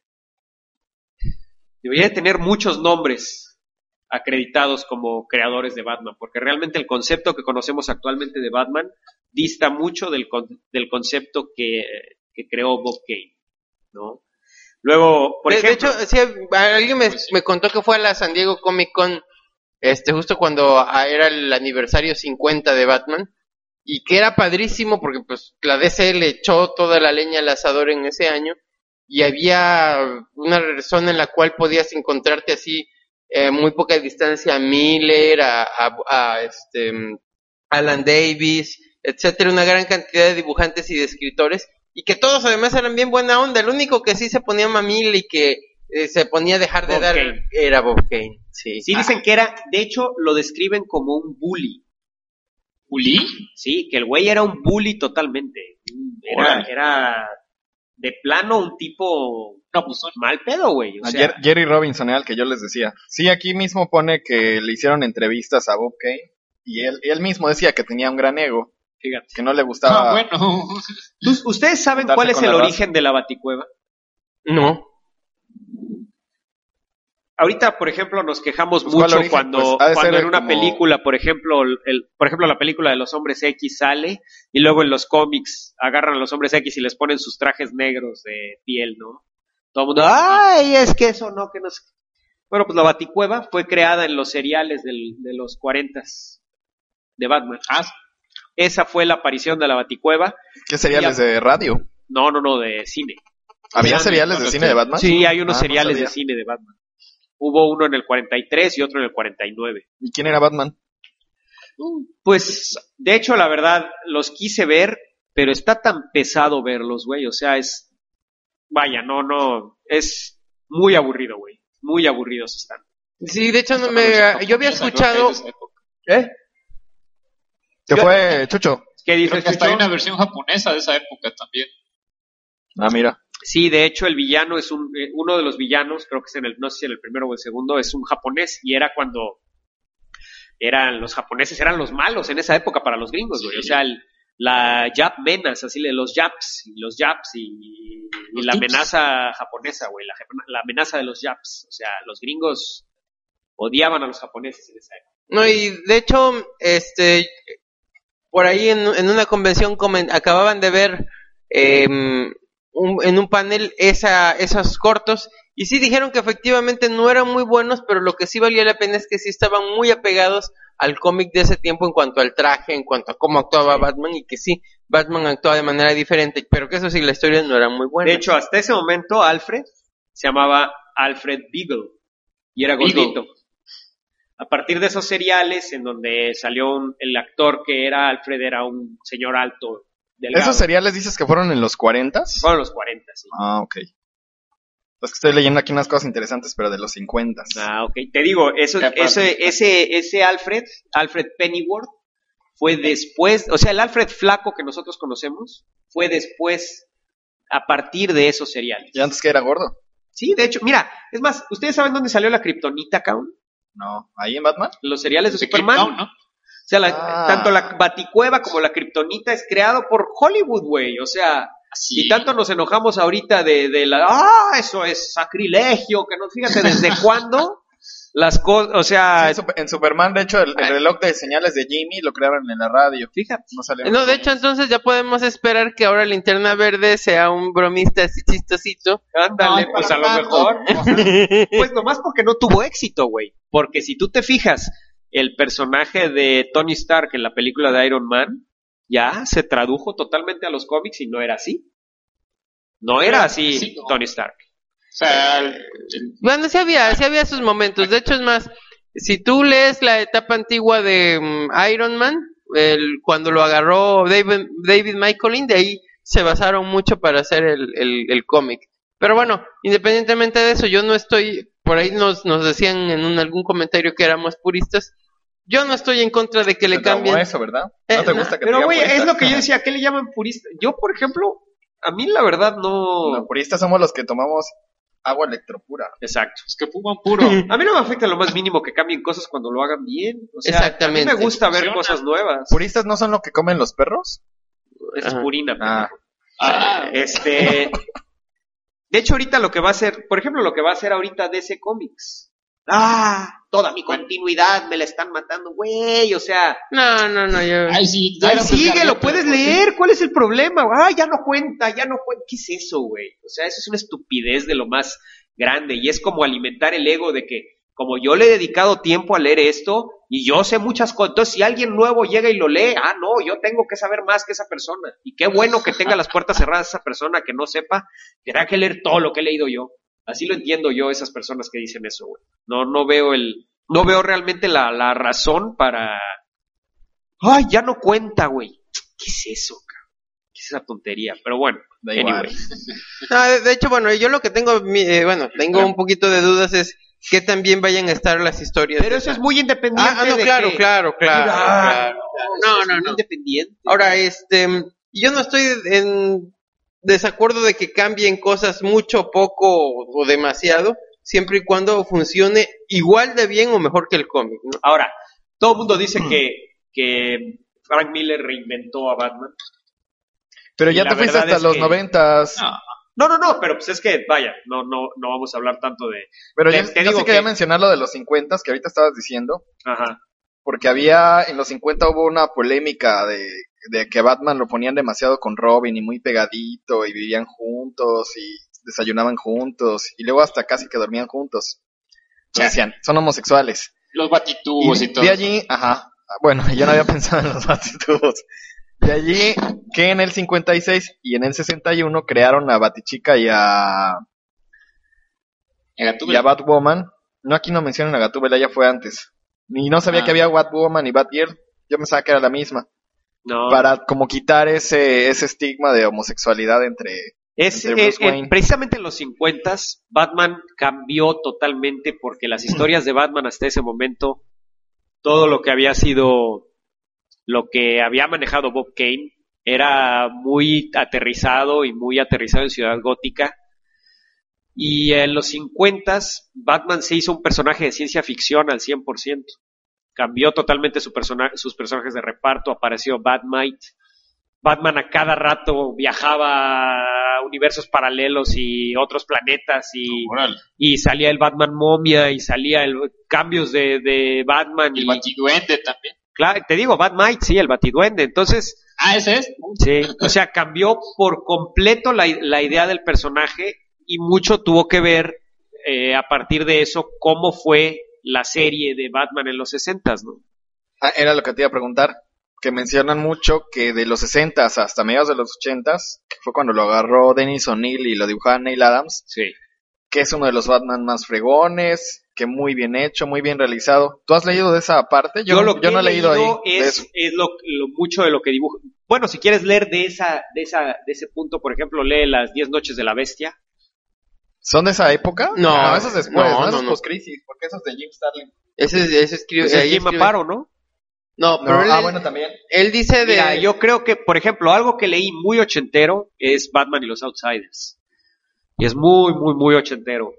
tener muchos nombres acreditados como creadores de Batman, porque realmente el concepto que conocemos actualmente de Batman dista mucho del concepto que creó Bob Kane, ¿no? Luego, por De ejemplo, hecho, sí, alguien me contó que fue a la San Diego Comic Con, justo cuando era el aniversario 50 de Batman, y que era padrísimo porque pues la DC le echó toda la leña al asador en ese año, y había una zona en la cual podías encontrarte así, muy poca distancia, a Miller, a Alan Davis, etcétera, una gran cantidad de dibujantes y de escritores, y que todos además eran bien buena onda. El único que sí se ponía mamil y que se ponía a dejar de Bob dar Kane. era Bob Kane. Sí. sí dicen que era, de hecho, lo describen como un bully. ¿Uli? Sí, que el güey era un bully totalmente. Órale. Era de plano un tipo No, pues son. mal pedo, güey. O A sea, Jerry Robinson era el que yo les decía. Sí, aquí mismo pone que le hicieron entrevistas a Bob Kane y él mismo decía que tenía un gran ego, fíjate. que no le gustaba. Bueno. ¿Ustedes saben Juntarse cuál es con el la origen de la Baticueva? No. Ahorita, por ejemplo, nos quejamos Pues, ¿cuál mucho origen? cuando, Pues, ha de cuando ser en una como- película, por ejemplo, la película de los hombres X sale y luego en los cómics agarran a los hombres X y les ponen sus trajes negros de piel, ¿no? Todo el mundo, ¡ay, es que eso no, que no sé! Bueno, pues la Baticueva fue creada en los seriales de los 40s de Batman. Esa fue la aparición de la Baticueva. ¿Qué seriales de radio? No, de cine. ¿Había Ya, seriales de no, cine de Batman? Sí, hay unos Ah, no seriales sabía. de cine de Batman. Hubo uno en el 43 y otro en el 49. ¿Y quién era Batman? Pues, de hecho, la verdad, los quise ver, pero está tan pesado verlos, güey. O sea, vaya, no, es muy aburrido, güey. Muy aburridos están. Sí, de hecho yo había escuchado. ¿Eh? ¿Qué fue, Chucho? ¿Qué Creo dices, que hasta hay Chucho? una versión japonesa de esa época también. Ah, mira. Sí, de hecho, el villano es uno de los villanos, creo que es no sé si en el primero o el segundo, es un japonés, y era cuando los japoneses eran los malos en esa época para los gringos, güey. O sea, la Jap Menace, así de los Japs y la amenaza japonesa, güey, la amenaza de los Japs. O sea, los gringos odiaban a los japoneses en esa época. No, y de hecho, por ahí en una convención acababan de ver en un panel esos cortos, y sí dijeron que efectivamente no eran muy buenos, pero lo que sí valía la pena es que sí estaban muy apegados al cómic de ese tiempo en cuanto al traje, en cuanto a cómo actuaba Batman, y que sí, Batman actuaba de manera diferente, pero que eso sí, la historia no era muy buena. De hecho, hasta ese momento, Alfred se llamaba Alfred Beagle y era Beagle. gordito. A partir de esos seriales en donde salió el actor que era Alfred, era un señor alto, delgado. ¿Esos seriales dices que fueron en los 40s? Fueron los 40, sí. Ah, ok. Es que estoy leyendo aquí unas cosas interesantes, pero de los 50s. Ah, ok. Te digo, ese Alfred Pennyworth, fue después, o sea, el Alfred flaco que nosotros conocemos, fue después, a partir de esos seriales. ¿Y antes que era gordo? Sí, de hecho, mira, es más, ¿ustedes saben dónde salió la kriptonita, cabrón? No. ¿Ahí en Batman? Los seriales de De Superman. Krypton, ¿no? O sea, Ah. tanto la Baticueva como la kriptonita es creado por Hollywood, güey. O sea, Sí. y tanto nos enojamos ahorita de eso es sacrilegio, que no, fíjate desde cuándo las cosas, o sea, Sí, en Superman, de hecho, el reloj de señales de Jimmy lo crearon en la radio. fíjate. No sale en No, los de hecho, entonces ya podemos esperar que ahora Linterna Verde sea un bromista así chistosito. Ándale, No, pues a para lo tanto. mejor. Pues nomás porque no tuvo éxito, güey. Porque si tú te fijas, el personaje de Tony Stark en la película de Iron Man ya se tradujo totalmente a los cómics y no era así. No era así Sí, no. Tony Stark. O sea, Bueno, sí había sus momentos. De hecho, es más, si tú lees la etapa antigua de Iron Man, cuando lo agarró David Michaelin, de ahí se basaron mucho para hacer el cómic. Pero bueno, independientemente de eso, yo no estoy, por ahí nos decían en algún comentario que éramos puristas, yo no estoy en contra de que le Te traumó cambien. eso, ¿verdad? No te gusta que te Pero, digan güey, purista. es lo que yo decía, ¿qué le llaman purista? Yo, por ejemplo, a mí la verdad no... Los puristas somos los que tomamos agua electropura. Exacto. es que fuman puro. A mí no me afecta lo más mínimo que cambien cosas cuando lo hagan bien. O sea, Exactamente. a mí me gusta ver Funciona. cosas nuevas. ¿Puristas no son lo que comen los perros? Es Ajá. purina. Ah. Ah, De hecho, ahorita lo que va a hacer, por ejemplo, lo que va a hacer ahorita DC Comics. Toda mi continuidad me la están matando, güey, o sea, No, yo... ay, sí, ahí ya sigue, lo pero puedes ¿por qué? leer, ¿cuál es el problema? Ya no cuenta, ¿qué es eso, güey? O sea, eso es una estupidez de lo más grande y es como alimentar el ego de que, como yo le he dedicado tiempo a leer esto y yo sé muchas cosas, entonces si alguien nuevo llega y lo lee, no, yo tengo que saber más que esa persona y qué bueno que tenga las puertas cerradas esa persona que no sepa, tendrá que leer todo lo que he leído yo. Así lo entiendo yo, esas personas que dicen eso, güey. No veo realmente la razón para... ya no cuenta, güey. ¿Qué es eso, cabrón? ¿Qué es esa tontería? Pero bueno, Da igual. anyway. No, de hecho, bueno, yo lo que tengo, tengo un poquito de dudas es que también vayan a estar las historias. Pero eso es muy independiente no, de claro, que... claro. No, No, no, no. independiente. Ahora, yo no estoy en desacuerdo de que cambien cosas mucho, poco o demasiado, siempre y cuando funcione igual de bien o mejor que el cómic, ¿no? Ahora, todo el mundo dice que Frank Miller reinventó a Batman. Pero Y ya la te fuiste verdad hasta es los que- 90s. No, pero pues es que, vaya, no vamos a hablar tanto de... Pero Te- yo, te yo digo sí quería que- mencionar lo de los 50s que ahorita estabas diciendo. Ajá. Porque en los 50 hubo una polémica de que Batman lo ponían demasiado con Robin y muy pegadito y vivían juntos y desayunaban juntos y luego hasta casi que dormían juntos. Entonces decían, son homosexuales. Los batitubos y todo. De allí, bueno, yo no había pensado en los batitubos. De allí que en el 56 y en el 61 crearon a Batichica y a Batwoman. No, aquí no mencionan a Gatúbela, ella fue antes. Y no sabía que había Batwoman y Batgirl. Yo pensaba que era la misma. No. Para como quitar ese estigma de homosexualidad entre Bruce Wayne. Precisamente en los 50s, Batman cambió totalmente porque las historias de Batman hasta ese momento, todo lo que había sido, lo que había manejado Bob Kane, era muy aterrizado y muy aterrizado en Ciudad Gótica. Y en los 50s, Batman se hizo un personaje de ciencia ficción al 100%. Cambió totalmente sus personajes de reparto, apareció Batmite. Batman a cada rato viajaba a universos paralelos y otros planetas y salía el Batman momia y salía cambios de Batman El y batiduende también. claro, te digo, Batmite, sí, el Batiduende. Entonces, Ese es. sí, o sea, cambió por completo la idea del personaje y mucho tuvo que ver a partir de eso cómo fue la serie de Batman en los 60s, ¿no? Era lo que te iba a preguntar. Que mencionan mucho que de los 60s hasta mediados de los 80s, que fue cuando lo agarró Dennis O'Neil y lo dibujaba Neil Adams, Sí. que es uno de los Batman más fregones, que muy bien hecho, muy bien realizado. ¿Tú has leído de esa parte? Yo no he leído ahí. de eso. Es lo mucho de lo que dibuja. Bueno, si quieres leer de ese punto, por ejemplo, lee Las 10 noches de la bestia. ¿Son de esa época? No, esos después, no, esos no. post-crisis, porque esos de Jim Starlin. Ese escribe, Pues es ahí Jim escribe- Aparo, ¿no? No, pero No, él, bueno, también. él dice de... Mira, yo creo que, por ejemplo, algo que leí muy ochentero es Batman y los Outsiders. Y es muy, muy, muy ochentero.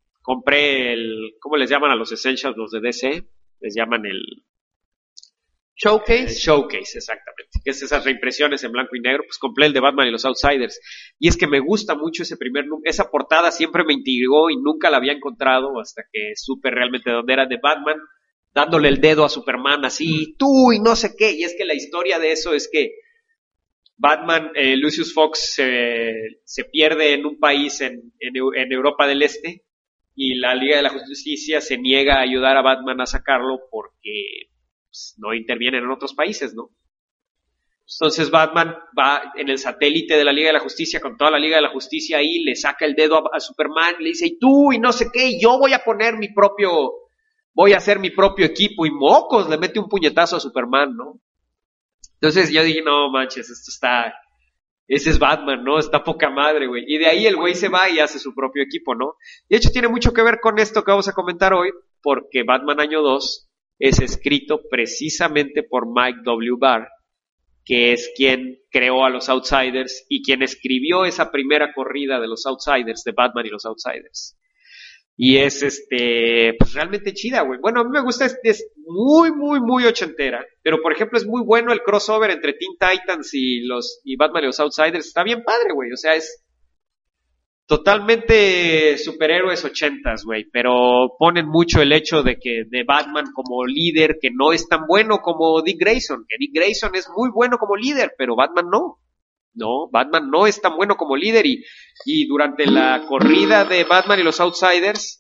Compré ¿cómo les llaman a los Essentials los de DC? Les llaman Showcase, exactamente. Que es esas reimpresiones en blanco y negro. Pues compré el de Batman y los Outsiders. Y es que me gusta mucho ese esa portada siempre me intrigó y nunca la había encontrado hasta que supe realmente dónde era, de Batman dándole el dedo a Superman así, tú y no sé qué. Y es que la historia de eso es que Batman, Lucius Fox se pierde en un país en Europa del Este y la Liga de la Justicia se niega a ayudar a Batman a sacarlo porque pues, no intervienen en otros países, ¿no? Entonces Batman va en el satélite de la Liga de la Justicia con toda la Liga de la Justicia ahí, le saca el dedo a Superman, le dice, y tú y no sé qué, y yo voy a hacer mi propio equipo, y mocos, le mete un puñetazo a Superman, ¿no? Entonces yo dije, no manches, ese es Batman, ¿no? Está poca madre, güey. Y de ahí el güey se va y hace su propio equipo, ¿no? De hecho tiene mucho que ver con esto que vamos a comentar hoy, porque Batman Año 2 es escrito precisamente por Mike W. Barr, que es quien creó a los Outsiders y quien escribió esa primera corrida de los Outsiders, de Batman y los Outsiders. Y es pues realmente chida, güey. Bueno, a mí me gusta, es muy, muy, muy ochentera. Pero por ejemplo es muy bueno el crossover entre Teen Titans y Batman y los Outsiders. Está bien padre, güey. O sea, es totalmente superhéroes ochentas, güey. Pero ponen mucho el hecho de Batman como líder, que no es tan bueno como Dick Grayson. Que Dick Grayson es muy bueno como líder, pero Batman no. No, Batman no es tan bueno como líder y durante la corrida de Batman y los Outsiders,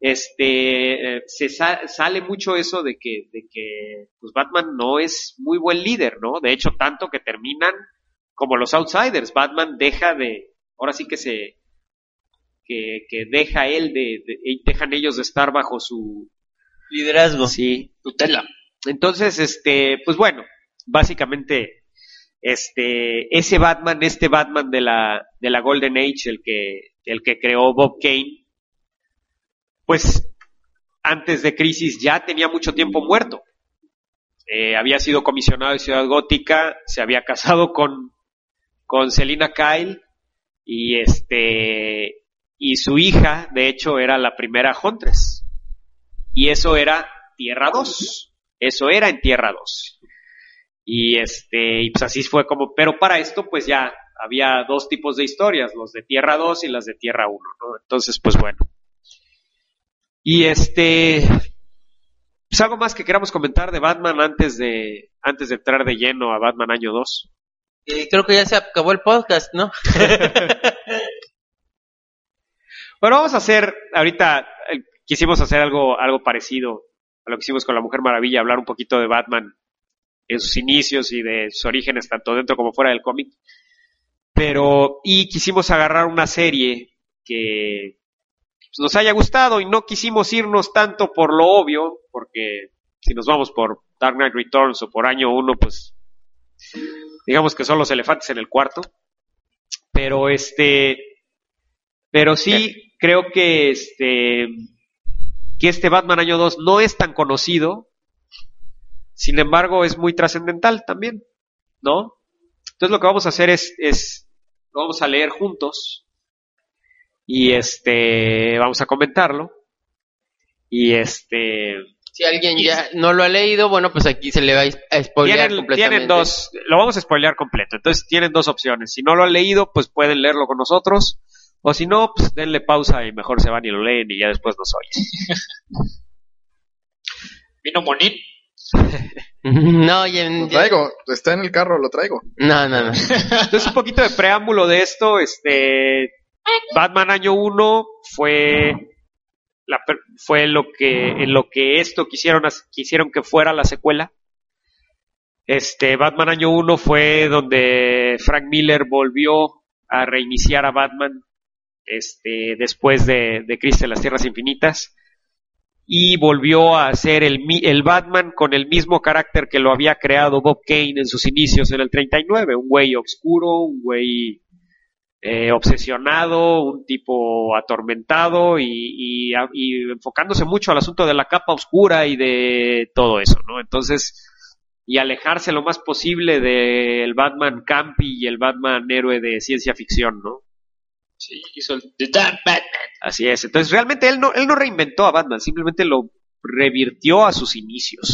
sale mucho eso de que pues Batman no es muy buen líder, ¿no? De hecho, tanto que terminan como los Outsiders. Batman ahora sí que deja dejan ellos de estar bajo su liderazgo. Sí. Tutela. Entonces, pues bueno, básicamente ese Batman, Batman de la Golden Age, el que creó Bob Kane, pues antes de Crisis ya tenía mucho tiempo muerto. Había sido comisionado de Ciudad Gótica, se había casado con Selina Kyle y su hija, de hecho, era la primera Huntress. Y eso era Tierra 2. Eso era en Tierra 2. Y pues así fue como, pero para esto pues ya había dos tipos de historias, los de Tierra 2 y las de Tierra 1, ¿no? Entonces pues bueno. Y pues algo más que queramos comentar de Batman antes de entrar de lleno a Batman Año 2. Creo que ya se acabó el podcast, ¿no? Bueno, vamos a hacer ahorita, quisimos hacer algo parecido a lo que hicimos con la Mujer Maravilla, hablar un poquito de Batman en sus inicios y de sus orígenes tanto dentro como fuera del cómic, y quisimos agarrar una serie que pues, nos haya gustado y no quisimos irnos tanto por lo obvio, porque si nos vamos por Dark Knight Returns o por Año 1, pues digamos que son los elefantes en el cuarto, pero sí creo que este Batman Año 2 no es tan conocido. Sin embargo, es muy trascendental también, ¿no? Entonces lo que vamos a hacer es lo vamos a leer juntos y vamos a comentarlo y Si alguien ya no lo ha leído, bueno, pues aquí se le va a spoilear completamente. Lo vamos a spoilear completo. Entonces tienen dos opciones. Si no lo han leído, pues pueden leerlo con nosotros, o si no, pues denle pausa y mejor se van y lo leen y ya después nos oyen. ¿Vino Monín? No, lo traigo, está en el carro, lo traigo. No. Entonces un poquito de preámbulo de esto, Batman Año 1 fue en lo que esto quisieron que fuera la secuela. Batman Año 1 fue donde Frank Miller volvió a reiniciar a Batman después de Crisis en las Tierras Infinitas. Y volvió a ser el Batman con el mismo carácter que lo había creado Bob Kane en sus inicios en el 39, un güey oscuro, un güey obsesionado, un tipo atormentado y enfocándose mucho al asunto de la capa oscura y de todo eso, ¿no? Entonces, y alejarse lo más posible del Batman campy y el Batman héroe de ciencia ficción, ¿no? Sí, hizo el The Dark Batman. Así es. Entonces realmente él no reinventó a Batman, simplemente lo revirtió a sus inicios.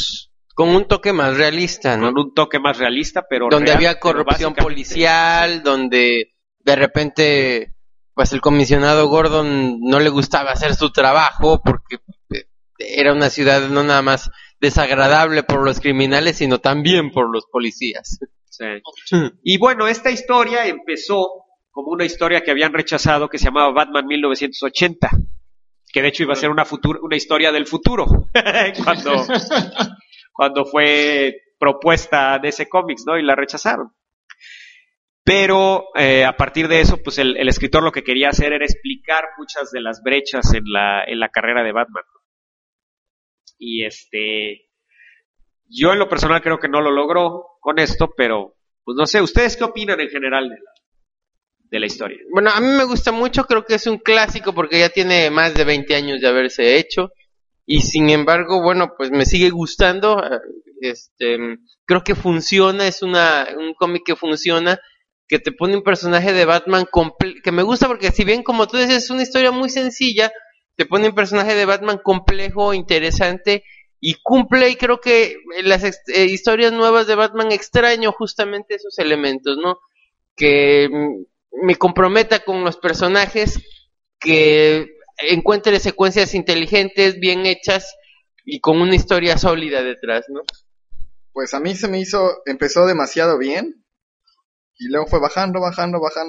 Con un toque más realista, ¿no? con un toque más realista, pero Donde real, había pero corrupción básicamente- policial, donde de repente, pues el comisionado Gordon no le gustaba hacer su trabajo porque era una ciudad no nada más desagradable por los criminales, sino también por los policías. Sí. Y bueno, esta historia empezó como una historia que habían rechazado que se llamaba Batman 1980, que de hecho iba a ser una historia del futuro cuando fue propuesta de ese cómics, ¿no? Y la rechazaron. Pero a partir de eso, pues el escritor lo que quería hacer era explicar muchas de las brechas en la carrera de Batman. Y yo en lo personal creo que no lo logró con esto, pero pues no sé, ¿ustedes qué opinan en general de la historia? Bueno, a mí me gusta mucho, creo que es un clásico porque ya tiene más de 20 años de haberse hecho y sin embargo, bueno, pues me sigue gustando, creo que funciona, es un cómic que funciona, que te pone un personaje de Batman que me gusta porque si bien como tú dices es una historia muy sencilla, te pone un personaje de Batman complejo, interesante y cumple y creo que las historias nuevas de Batman extraño justamente esos elementos, ¿no? Que me comprometa con los personajes, que encuentre secuencias inteligentes, bien hechas y con una historia sólida detrás, ¿no? Pues a mí empezó demasiado bien y luego fue bajando hasta...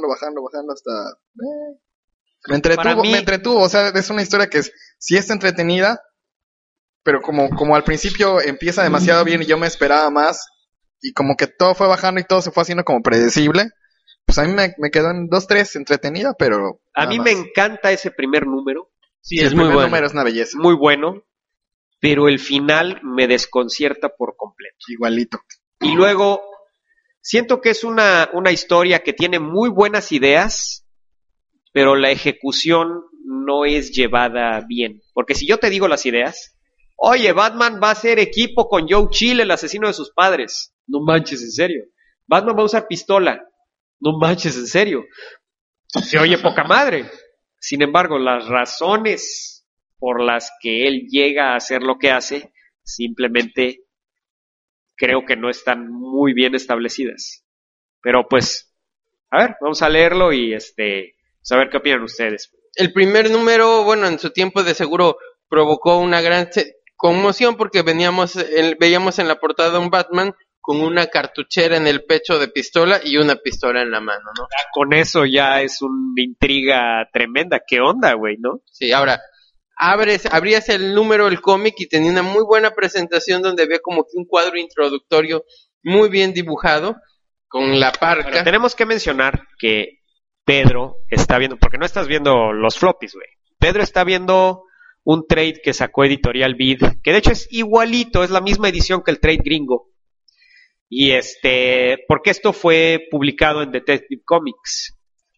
Para mí- Me entretuvo, o sea, es una historia que sí está entretenida, pero como al principio empieza demasiado bien y yo me esperaba más, y como que todo fue bajando y todo se fue haciendo como predecible, pues a mí me quedó en 2-3 entretenida, pero... A nada mí más. me encanta ese primer número, Sí, El es muy primer bueno. número es una belleza, muy bueno, pero el final me desconcierta por completo. igualito. Y luego, siento que es una historia que tiene muy buenas ideas, pero la ejecución no es llevada bien. Porque si yo te digo las ideas, oye, Batman va a hacer equipo con Joe Chill, el asesino de sus padres. No manches, en serio. Batman va a usar pistola. No manches, en serio. Se oye poca madre. Sin embargo, las razones por las que él llega a hacer lo que hace, simplemente creo que no están muy bien establecidas. Pero pues, a ver, vamos a leerlo y saber qué opinan ustedes. El primer número, bueno, en su tiempo de seguro provocó una gran conmoción porque veíamos en la portada un Batman con una cartuchera en el pecho de pistola y una pistola en la mano, ¿no? Con eso ya es una intriga tremenda. ¿Qué onda, güey, no? Sí, ahora, abrías el número del cómic y tenía una muy buena presentación donde había como que un cuadro introductorio muy bien dibujado con la parca. Ahora, tenemos que mencionar que Pedro está viendo, porque no estás viendo los floppies, güey. Pedro está viendo un trade que sacó Editorial Vid, que de hecho es igualito, es la misma edición que el trade gringo. Y porque esto fue publicado en Detective Comics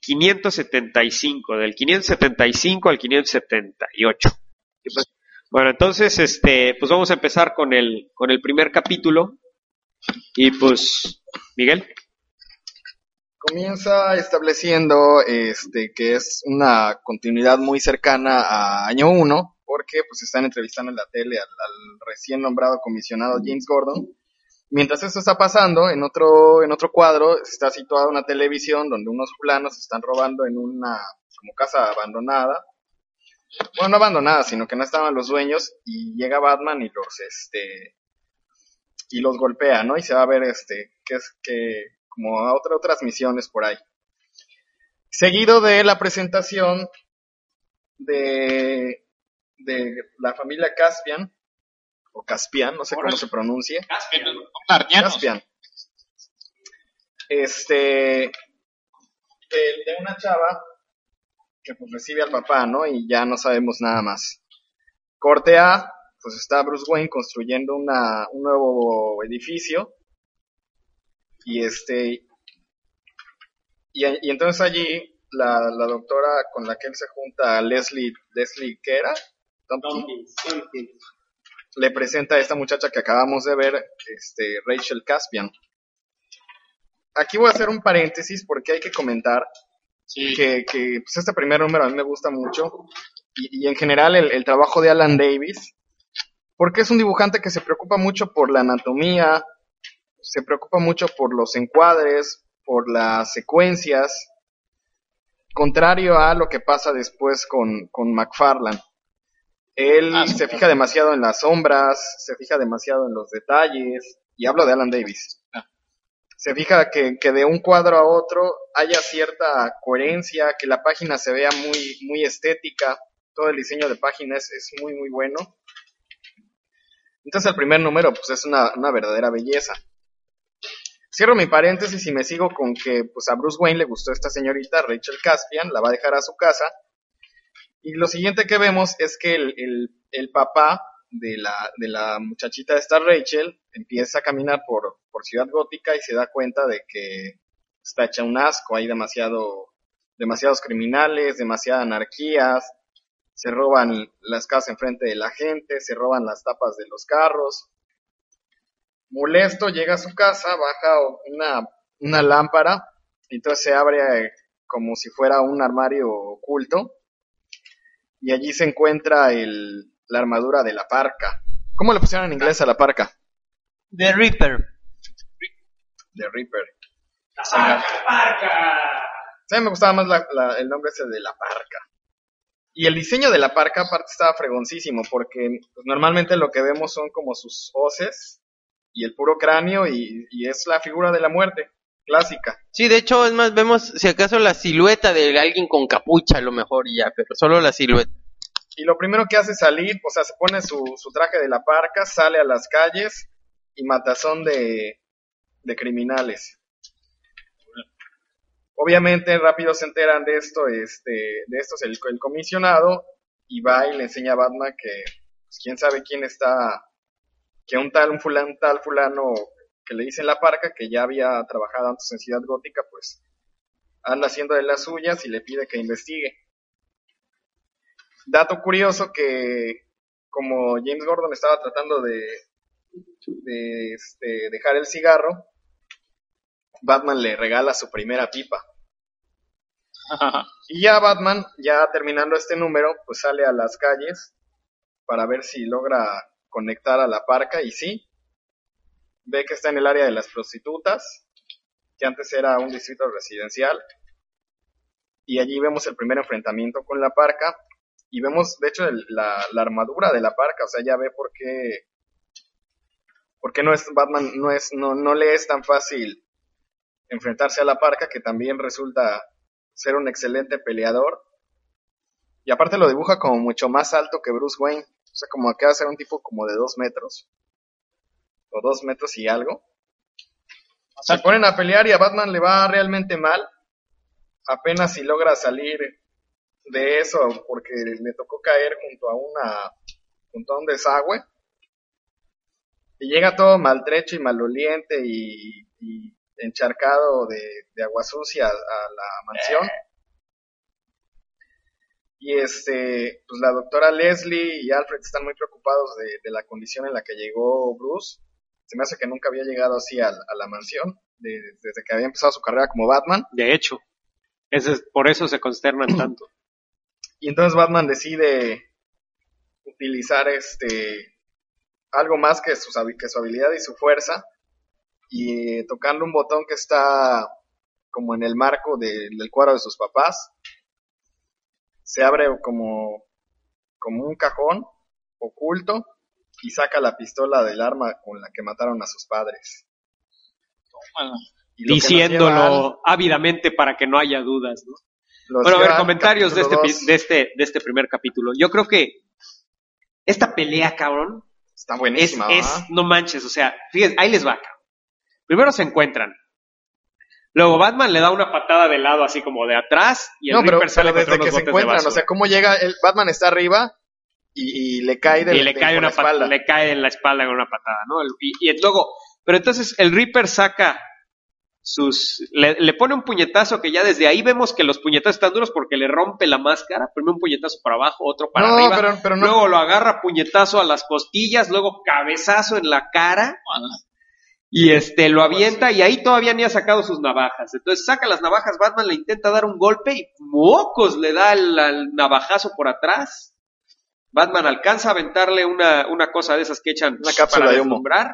575, del 575 al 578. Bueno, entonces, pues vamos a empezar con el primer capítulo. Y pues, Miguel. Comienza estableciendo que es una continuidad muy cercana a Año 1, porque pues están entrevistando en la tele al recién nombrado comisionado James Gordon. Mientras esto está pasando, en otro cuadro está situada una televisión donde unos fulanos están robando en una como casa abandonada. Bueno, no abandonada, sino que no estaban los dueños, y llega Batman y los golpea, ¿no? Y se va a ver como a otras misiones por ahí. Seguido de la presentación de la familia Caspian, o Caspian, no sé cómo se pronuncie. Caspian. De una chava que pues recibe al papá, ¿no? Y ya no sabemos nada más. Corte A, pues está Bruce Wayne construyendo un nuevo edificio. Y entonces allí la doctora con la que él se junta, Leslie, ¿qué era? Tompkins. Le presenta a esta muchacha que acabamos de ver, Rachel Caspian. Aquí voy a hacer un paréntesis porque hay que comentar que pues este primer número a mí me gusta mucho, y en general el trabajo de Alan Davis Porque es un dibujante que se preocupa mucho por la anatomía, se preocupa mucho por los encuadres, por las secuencias, contrario a lo que pasa después con McFarlane. Él se fija demasiado en las sombras, se fija demasiado en los detalles, y hablo de Alan Davis. Se fija que de un cuadro a otro haya cierta coherencia, que la página se vea muy, muy estética, todo el diseño de página es muy, muy bueno. Entonces el primer número pues es una verdadera belleza. Cierro mi paréntesis y me sigo con que pues a Bruce Wayne le gustó esta señorita, Rachel Caspian, la va a dejar a su casa. Y lo siguiente que vemos es que el papá de la muchachita esta Rachel empieza a caminar por Ciudad Gótica y se da cuenta de que está hecha un asco, hay demasiados criminales, demasiada anarquía, se roban las casas enfrente de la gente, se roban las tapas de los carros. Molesto, llega a su casa, baja una lámpara, y entonces se abre como si fuera un armario oculto, y allí se encuentra la armadura de la Parca. ¿Cómo le pusieron en inglés a la Parca? The Reaper. The Reaper. ¡La Parca! Sí, me gustaba más el nombre ese de la Parca. Y el diseño de la Parca aparte estaba fregoncísimo, porque pues, normalmente lo que vemos son como sus hoces y el puro cráneo, y es la figura de la muerte, clásica. Sí, de hecho, es más, vemos si acaso la silueta de alguien con capucha a lo mejor y ya, pero solo la silueta. Y lo primero que hace es salir, o sea, se pone su traje de la Parca, sale a las calles y matazón de criminales. Obviamente rápido se enteran de esto, el comisionado, y va y le enseña a Batman que pues, quién sabe quién está, que un tal fulano que le dicen la Parca, que ya había trabajado antes en Ciudad Gótica, pues anda haciendo de las suyas y le pide que investigue. Dato curioso que como James Gordon estaba tratando de dejar el cigarro, Batman le regala su primera pipa. Y ya Batman, ya terminando este número, pues sale a las calles para ver si logra conectar a la Parca, y sí, ve que está en el área de las prostitutas, que antes era un distrito residencial, y allí vemos el primer enfrentamiento con la Parca, y vemos de hecho la armadura de la Parca, o sea, ya ve por qué Batman no le es tan fácil enfrentarse a la Parca, que también resulta ser un excelente peleador, y aparte lo dibuja como mucho más alto que Bruce Wayne, o sea, como que va a ser un tipo como de 2 metros, o 2 metros y algo. Se ponen a pelear y a Batman le va realmente mal, apenas si logra salir de eso, porque le tocó caer junto a un desagüe, y llega todo maltrecho y maloliente y encharcado de agua sucia a la mansión. Y pues la doctora Leslie y Alfred están muy preocupados de la condición en la que llegó Bruce. Se me hace que nunca había llegado así a la mansión, desde que había empezado su carrera como Batman. De hecho, por eso se consternan tanto. Y entonces Batman decide utilizar algo más que su habilidad y su fuerza, y tocando un botón que está como en el marco del cuadro de sus papás, se abre como un cajón oculto y saca la pistola del arma con la que mataron a sus padres. Diciéndolo ávidamente para que no haya dudas, ¿no? Bueno, a ver, comentarios de este primer capítulo. Yo creo que esta pelea, cabrón, está buenísima. No manches, o sea, fíjense, ahí les va, cabrón. Primero se encuentran. Luego Batman le da una patada de lado, así como de atrás, y el Reaper sale desde que se encuentran, o sea, cómo llega, Batman está arriba y le cae le cae en la espalda con una patada, ¿no? Y luego, pero entonces el Reaper saca le pone un puñetazo que ya desde ahí vemos que los puñetazos están duros porque le rompe la máscara. Primero un puñetazo para abajo, otro para arriba, pero no. Luego lo agarra puñetazo a las costillas, luego cabezazo en la cara, y lo avienta, y ahí todavía ni ha sacado sus navajas. Entonces saca las navajas, Batman le intenta dar un golpe y ¡mocos! Le da el navajazo por atrás. Batman alcanza a aventarle una cosa de esas que echan Una cápsula para de humo. deslumbrar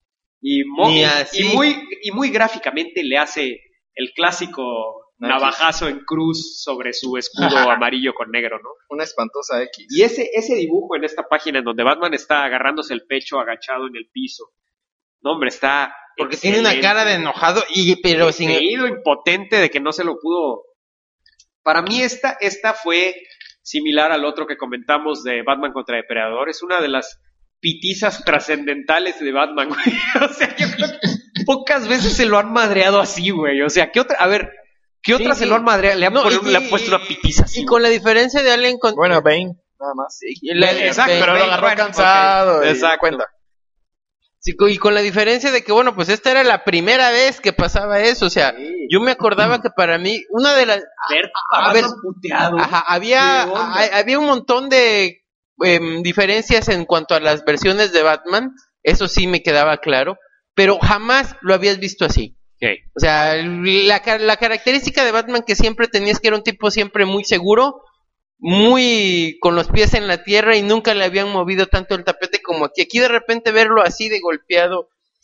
y Ni así. muy gráficamente le hace el clásico Nike. navajazo en cruz sobre su escudo amarillo con negro, ¿no? Una espantosa X. Y ese dibujo en esta página en donde Batman está agarrándose el pecho agachado en el piso. No, hombre, está Porque tiene una cara de enojado, pero sin... impotente de que no se lo pudo. Para mí esta fue similar al otro que comentamos de Batman contra Depredador. Es una de las pitizas trascendentales de Batman, güey. O sea, yo creo que pocas veces se lo han madreado así, güey. O sea, ¿qué otra? A ver, ¿qué otra se lo han madreado? Le han puesto una pitiza así. Y con la diferencia de Alien contra... Bueno, Bane, nada más. Exacto, Pero lo agarró cansado. okay, Y exacto. cuenta. Sí, y con la diferencia de que, bueno, pues esta era la primera vez que pasaba eso. O sea, Sí. yo me acordaba que para mí, una de las... A ver, Ajá, había un montón de diferencias en cuanto a las versiones de Batman, eso sí me quedaba claro, pero jamás lo habías visto así. Okay. O sea, la característica de Batman que siempre tenías que era un tipo siempre muy seguro, muy con los pies en la tierra y nunca le habían movido tanto el tapete como aquí. Aquí de repente verlo así de golpeado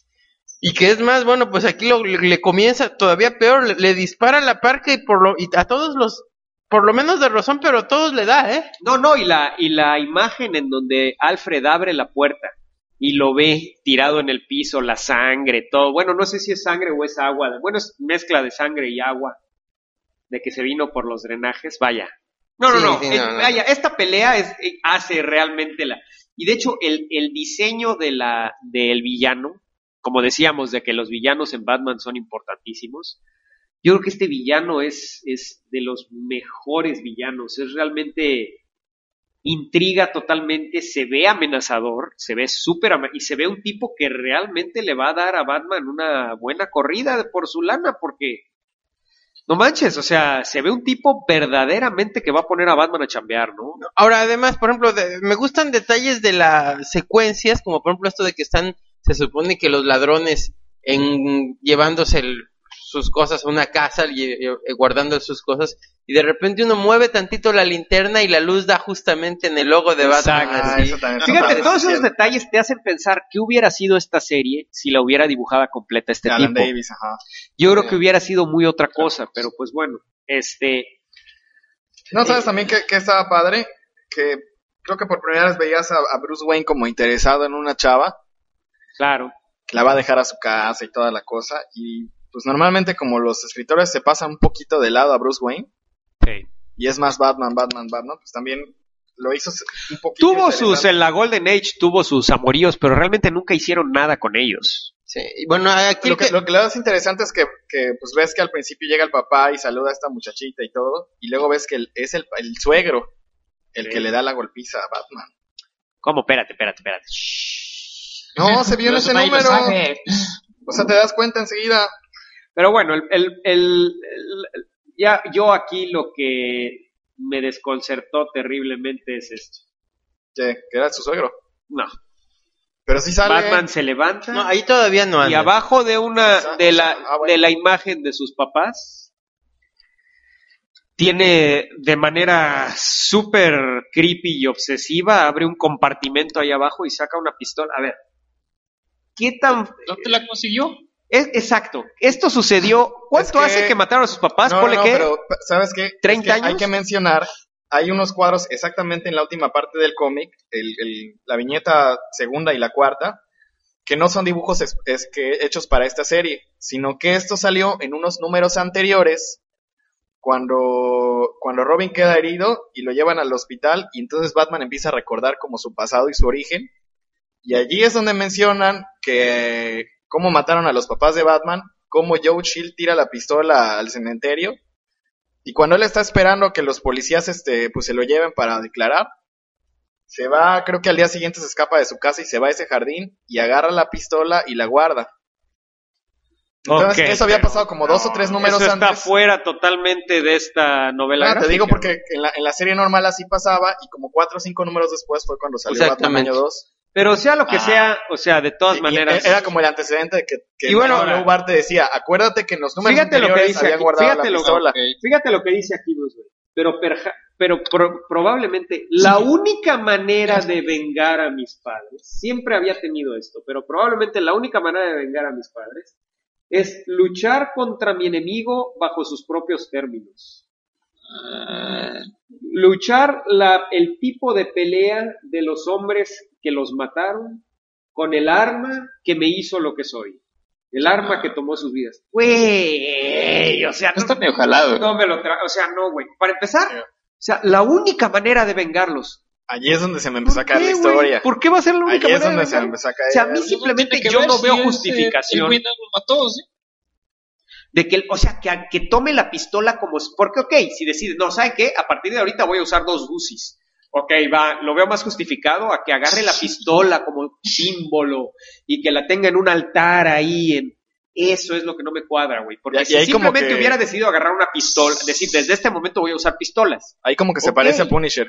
y que es más, bueno, pues aquí le comienza todavía peor, le dispara la parca y a todos los, por lo menos de razón, pero a todos le da, ¿eh? No, y la imagen en donde Alfred abre la puerta y lo ve tirado en el piso, la sangre, todo. Bueno, no sé si es sangre o es agua. Bueno, es mezcla de sangre y agua, de que se vino por los drenajes, vaya. No. Vaya, esta pelea hace realmente la... Y de hecho, el diseño del villano, como decíamos, de que los villanos en Batman son importantísimos, yo creo que este villano es de los mejores villanos, es realmente... intriga totalmente, se ve amenazador, se ve y se ve un tipo que realmente le va a dar a Batman una buena corrida por su lana, porque no manches, o sea, se ve un tipo verdaderamente que va a poner a Batman a chambear, ¿no? Ahora, además, por ejemplo, me gustan detalles de las secuencias, como por ejemplo esto de que se supone que los ladrones llevándose sus cosas a una casa y guardando sus cosas, y de repente uno mueve tantito la linterna y la luz da justamente en el logo de Batman. Exacto. Así. Eso también. Fíjate, todos esos detalles te hacen pensar qué hubiera sido esta serie si la hubiera dibujada completa este Alan tipo. Davis, ajá. Yo creo que hubiera sido muy otra cosa, pero pues bueno, No, ¿sabes también que estaba padre? Que creo que por primera vez veías a Bruce Wayne como interesado en una chava, claro. que la va a dejar a su casa y toda la cosa, y pues normalmente como los escritores se pasan un poquito de lado a Bruce Wayne, Sí. y es más Batman, pues también lo hizo un poquito En la Golden Age tuvo sus amoríos, pero realmente nunca hicieron nada con ellos. Sí. Y bueno, aquí Lo que le hace interesante es que pues ves que al principio llega el papá y saluda a esta muchachita y todo, y luego ves que es el suegro el que le da la golpiza a Batman. ¿Cómo? Espérate. No, se vio en ese número. O sea, te das cuenta enseguida. Pero bueno, ya yo aquí lo que me desconcertó terriblemente es esto. Que era su suegro. No. Pero sí sale. Batman se levanta no, ahí todavía no anda. y abajo de bueno. de la imagen de sus papás tiene de manera súper creepy y obsesiva, abre un compartimento ahí abajo y saca una pistola. A ver, ¿qué tan...? ¿Dónde la consiguió? Exacto, esto sucedió... ¿Cuánto hace que mataron a sus papás? No, Ponle que... pero ¿sabes qué? 30 años. Hay que mencionar, hay unos cuadros exactamente en la última parte del cómic, la viñeta segunda y la cuarta, que no son dibujos hechos para esta serie, sino que esto salió en unos números anteriores, cuando Robin queda herido y lo llevan al hospital, y entonces Batman empieza a recordar como su pasado y su origen, y allí es donde mencionan que cómo mataron a los papás de Batman, cómo Joe Chill tira la pistola al cementerio, y cuando él está esperando que los policías pues se lo lleven para declarar, se va, creo que al día siguiente se escapa de su casa y se va a ese jardín y agarra la pistola y la guarda. Entonces, Ok, eso había pero pasado como 2 o 3 números eso está antes. fuera totalmente de esta novela Te gráfica. digo porque en la serie normal así pasaba, y como 4 o 5 números después fue cuando salió Batman Exactamente. año 2. Pero sea lo que sea, o sea, de todas Y maneras... era como el antecedente de que Y bueno, W. Bart te decía, acuérdate que en los números Fíjate lo que anteriores dice habían aquí, guardado fíjate la lo- pistola. Fíjate lo que dice aquí Bruce Wayne. Pero pero probablemente la única manera de vengar a mis padres, siempre había tenido esto, pero probablemente la única manera de vengar a mis padres es luchar contra mi enemigo bajo sus propios términos. Luchar el tipo de pelea de los hombres que los mataron con el arma que me hizo lo que soy. El arma que tomó sus vidas. Güey, o sea, No está medio jalado. no me lo o sea, no, güey. Para empezar, o sea, la única manera de vengarlos. Allí es donde se me empezó a caer la güey? historia. ¿Por qué va a ser la única Allí es manera donde de se me vengarlos? empezó a caer. O sea, a mí simplemente yo no veo justificación. El güey no los mató, ¿sí? De que, o sea, que tome la pistola como... Porque, ok, si decide, no, ¿sabe qué? A partir de ahorita voy a usar 2 Uzis. Ok, va, lo veo más justificado a que agarre la pistola como símbolo y que la tenga en un altar ahí. Eso es lo que no me cuadra, güey. Porque Y si ahí como simplemente que- hubiera decidido agarrar una pistola, decir, desde este momento voy a usar pistolas. Ahí como que se Ok. parece a Punisher.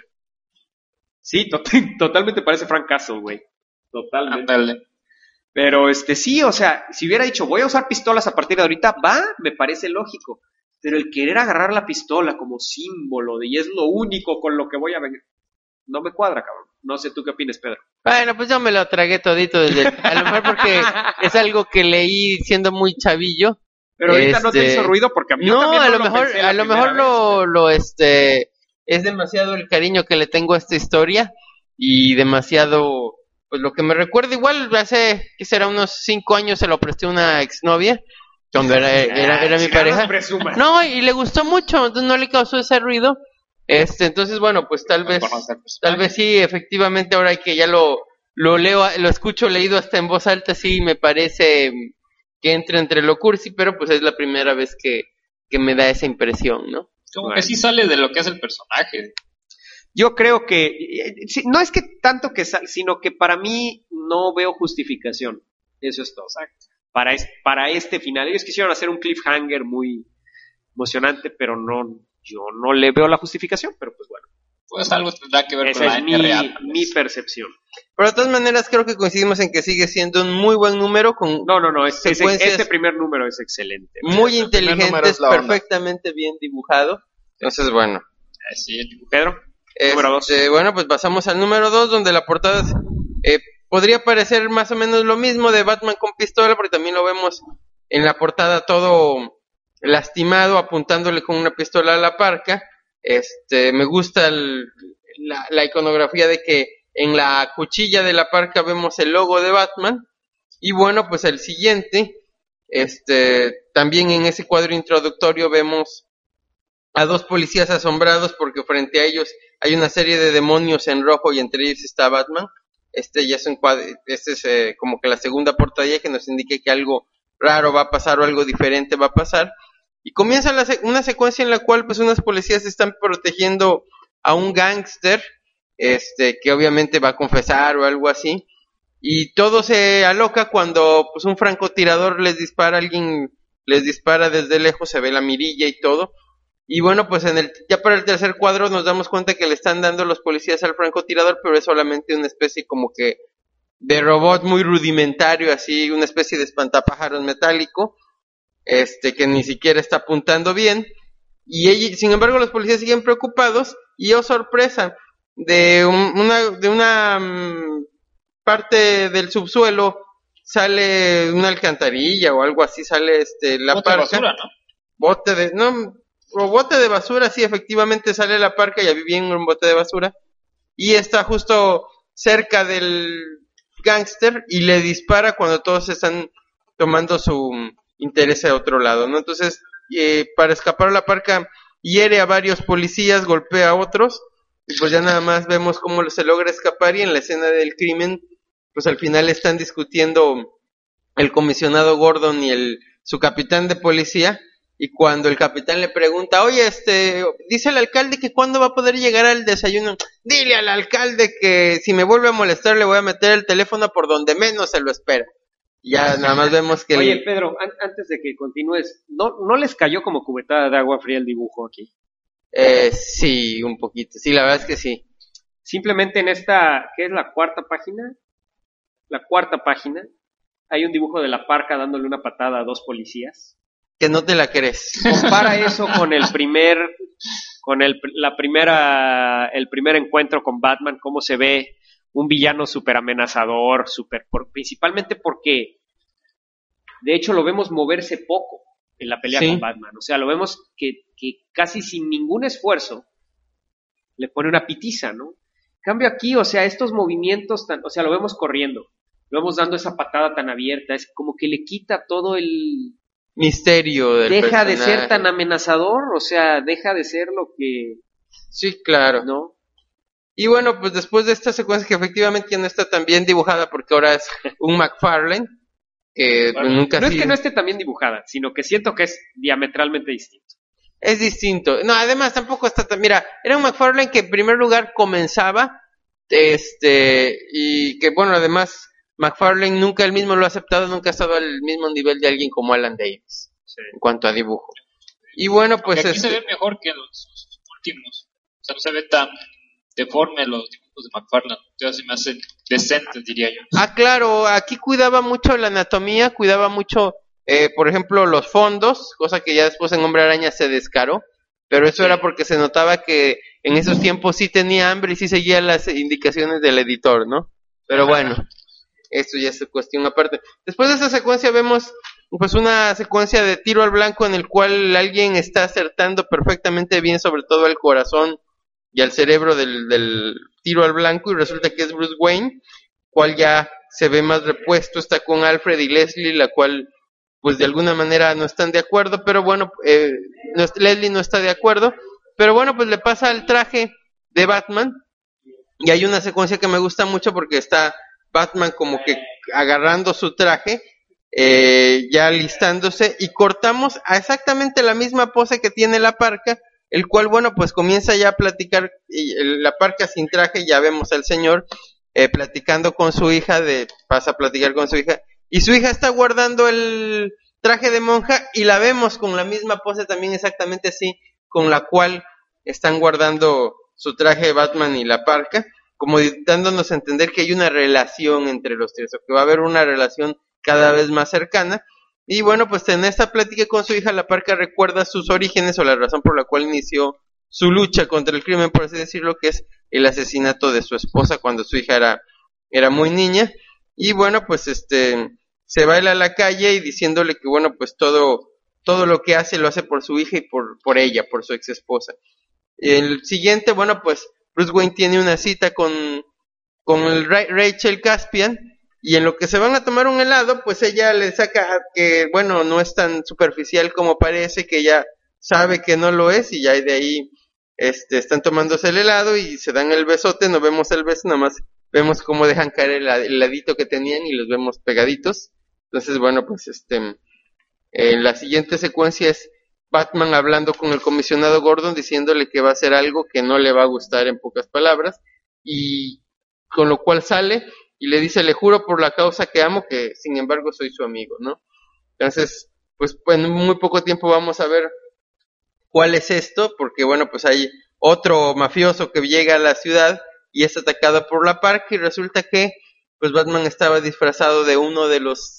Sí, totalmente parece Frank Castle, güey. Totalmente. Ándale. Pero sí, o sea, si hubiera dicho voy a usar pistolas a partir de ahorita, va, me parece lógico. Pero el querer agarrar la pistola como símbolo de y es lo único con lo que voy a venir, no me cuadra, cabrón. No sé tú qué opinas, Pedro. Bueno, pues yo me lo tragué todito a lo mejor porque es algo que leí siendo muy chavillo. Pero ahorita no te hizo ruido porque a mí yo No, también a no lo mejor, pensé la a lo primera mejor vez. es demasiado el cariño que le tengo a esta historia y demasiado, pues lo que me recuerda igual hace, que será unos 5 años se lo presté a una exnovia, cuando era mi pareja. Presumas. No, y le gustó mucho, entonces no le causó ese ruido. Entonces bueno, pues tal vez sí, efectivamente ahora que ya lo leo, lo escucho leído hasta en voz alta, sí me parece que entra entre lo cursi, pero pues es la primera vez que me da esa impresión, ¿no? Como Bueno. que sí sale de lo que es el personaje. Yo creo que, sí, no es que tanto que sino que para mí no veo justificación. Eso es todo. Para este final. Ellos quisieron hacer un cliffhanger muy emocionante, pero yo no le veo la justificación, pero pues bueno. Pues algo tendrá que ver con Esa la es NRA. mi percepción. Pero de todas maneras creo que coincidimos en que sigue siendo un muy buen número con No, secuencias este primer número es excelente. muy el primer número inteligentes, es la onda. perfectamente bien dibujado. Entonces bueno. Sí, Pedro, número 2. Bueno, pues pasamos al número 2, donde la portada podría parecer más o menos lo mismo de Batman con pistola, porque también lo vemos en la portada todo lastimado, apuntándole con una pistola a la parca. Me gusta la iconografía de que en la cuchilla de la parca vemos el logo de Batman. Y bueno, pues el siguiente, también en ese cuadro introductorio vemos a 2 policías asombrados porque frente a ellos hay una serie de demonios en rojo y entre ellos está Batman. Ya es un cuadro, es como que la segunda portada que nos indique que algo raro va a pasar o algo diferente va a pasar. Y comienza una secuencia en la cual pues unas policías están protegiendo a un gángster, que obviamente va a confesar o algo así. Y todo se aloca cuando pues un francotirador les dispara, alguien les dispara desde lejos, se ve la mirilla y todo. Y bueno, pues ya para el tercer cuadro nos damos cuenta que le están dando los policías al francotirador, pero es solamente una especie como que de robot muy rudimentario, así, una especie de espantapájaros metálico, que ni siquiera está apuntando bien. Y sin embargo, los policías siguen preocupados y oh sorpresa, de una parte del subsuelo sale una alcantarilla o algo así, sale la Bote de parca. basura, ¿no? Bote de basura, sí, efectivamente sale la parca y había bien un bote de basura. Y está justo cerca del gángster y le dispara cuando todos están tomando su interés a otro lado, ¿no? Entonces, para escapar a la parca, hiere a varios policías, golpea a otros, y pues ya nada más vemos cómo se logra escapar y en la escena del crimen, pues al final están discutiendo el comisionado Gordon y su capitán de policía. Y cuando el capitán le pregunta, oye, dice el alcalde que cuándo va a poder llegar al desayuno. Dile al alcalde que si me vuelve a molestar le voy a meter el teléfono por donde menos se lo espera. Y ya nada más vemos que Oye, Pedro, antes de que continúes, ¿no les cayó como cubetada de agua fría el dibujo aquí? Sí, un poquito. Sí, la verdad es que sí. Simplemente en esta, ¿qué es la cuarta página? La cuarta página, hay un dibujo de la parca dándole una patada a 2 policías. Que no te la crees. Compara eso con con el primer encuentro con Batman, cómo se ve un villano súper amenazador, principalmente porque de hecho lo vemos moverse poco en la pelea con Batman. O sea, lo vemos que casi sin ningún esfuerzo le pone una pitiza, ¿no? En cambio aquí, o sea, estos movimientos, o sea, lo vemos corriendo, lo vemos dando esa patada tan abierta, es como que le quita todo el misterio del deja personaje. de ser tan amenazador, o sea, deja de ser lo que... Sí, claro. ¿No? Y bueno, pues después de esta secuencia que efectivamente ya no está tan bien dibujada porque ahora es un McFarlane, que Bueno, nunca no ha es que sido- no esté tan bien dibujada, sino que siento que es diametralmente distinto. Es distinto. No, además tampoco está tan... Mira, era un McFarlane que en primer lugar comenzaba, y que bueno, además McFarlane nunca él mismo lo ha aceptado, nunca ha estado al mismo nivel de alguien como Alan Davis, en cuanto a dibujo. Y bueno, pues Aunque aquí se ve mejor que sus últimos. O sea, no se ve tan deforme los dibujos de McFarlane. Entonces se me hacen decentes, diría yo. claro, aquí cuidaba mucho la anatomía, cuidaba mucho, por ejemplo, los fondos, cosa que ya después en Hombre Araña se descaró, pero eso era porque se notaba que en esos tiempos sí tenía hambre y sí seguía las indicaciones del editor, ¿no? Pero bueno, esto ya es cuestión aparte. Después de esa secuencia vemos pues una secuencia de tiro al blanco en el cual alguien está acertando perfectamente bien, sobre todo al corazón y al cerebro del tiro al blanco, y resulta que es Bruce Wayne, cual ya se ve más repuesto, está con Alfred y Leslie, la cual pues de alguna manera no están de acuerdo, pero bueno, Leslie no está de acuerdo, pero bueno, pues le pasa el traje de Batman, y hay una secuencia que me gusta mucho porque está Batman como que agarrando su traje, ya alistándose, y cortamos a exactamente la misma pose que tiene la Parca, el cual, bueno, pues comienza ya a platicar, y la Parca sin traje, ya vemos al señor platicando con su hija, pasa a platicar con su hija, y su hija está guardando el traje de monja, y la vemos con la misma pose también exactamente así, con la cual están guardando su traje de Batman y la Parca, como dándonos a entender que hay una relación entre los tres, o que va a haber una relación cada vez más cercana. Y bueno, pues en esta plática con su hija, la Parca recuerda sus orígenes o la razón por la cual inició su lucha contra el crimen, por así decirlo, que es el asesinato de su esposa cuando su hija era muy niña. Y bueno, pues se va él a la calle y diciéndole que bueno, pues todo lo que hace lo hace por su hija y por ella, por su ex esposa. El siguiente, bueno, pues Bruce Wayne tiene una cita con Rachel Caspian, y en lo que se van a tomar un helado, pues ella le saca que, bueno, no es tan superficial como parece, que ella sabe que no lo es, y ya de ahí están tomándose el helado y se dan el besote. No vemos el beso, nada más vemos cómo dejan caer el heladito que tenían y los vemos pegaditos. Entonces, bueno, pues la siguiente secuencia es Batman hablando con el comisionado Gordon, diciéndole que va a hacer algo que no le va a gustar, en pocas palabras, y con lo cual sale y le dice: le juro por la causa que amo que sin embargo soy su amigo, ¿no? Entonces, pues en muy poco tiempo vamos a ver cuál es esto, porque bueno, pues hay otro mafioso que llega a la ciudad y es atacado por la Parca, y resulta que pues Batman estaba disfrazado de uno de los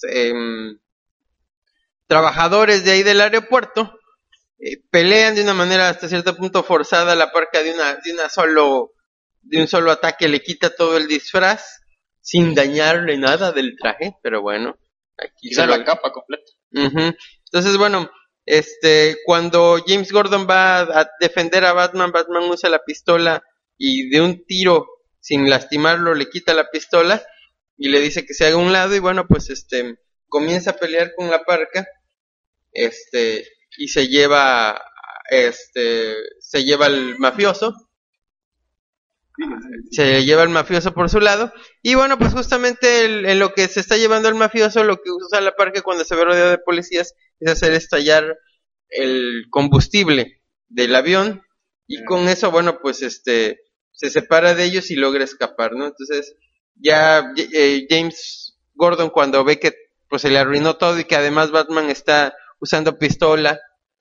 trabajadores de ahí del aeropuerto. Pelean de una manera hasta cierto punto forzada. La Parca de un solo ataque le quita todo el disfraz sin dañarle nada del traje, pero bueno, aquí Quizá la capa completa. Uh-huh. Entonces, bueno, cuando James Gordon va a defender a Batman, Batman usa la pistola y de un tiro, sin lastimarlo, le quita la pistola y le dice que se haga a un lado, y bueno, pues comienza a pelear con la Parca, y se lleva al mafioso. Se lleva al mafioso por su lado, y bueno, pues justamente en lo que se está llevando el mafioso, lo que usa la Parca cuando se ve rodeado de policías es hacer estallar el combustible del avión, y con eso, bueno, pues se separa de ellos y logra escapar, ¿no? Entonces ya James Gordon, cuando ve que pues se le arruinó todo y que además Batman está usando pistola,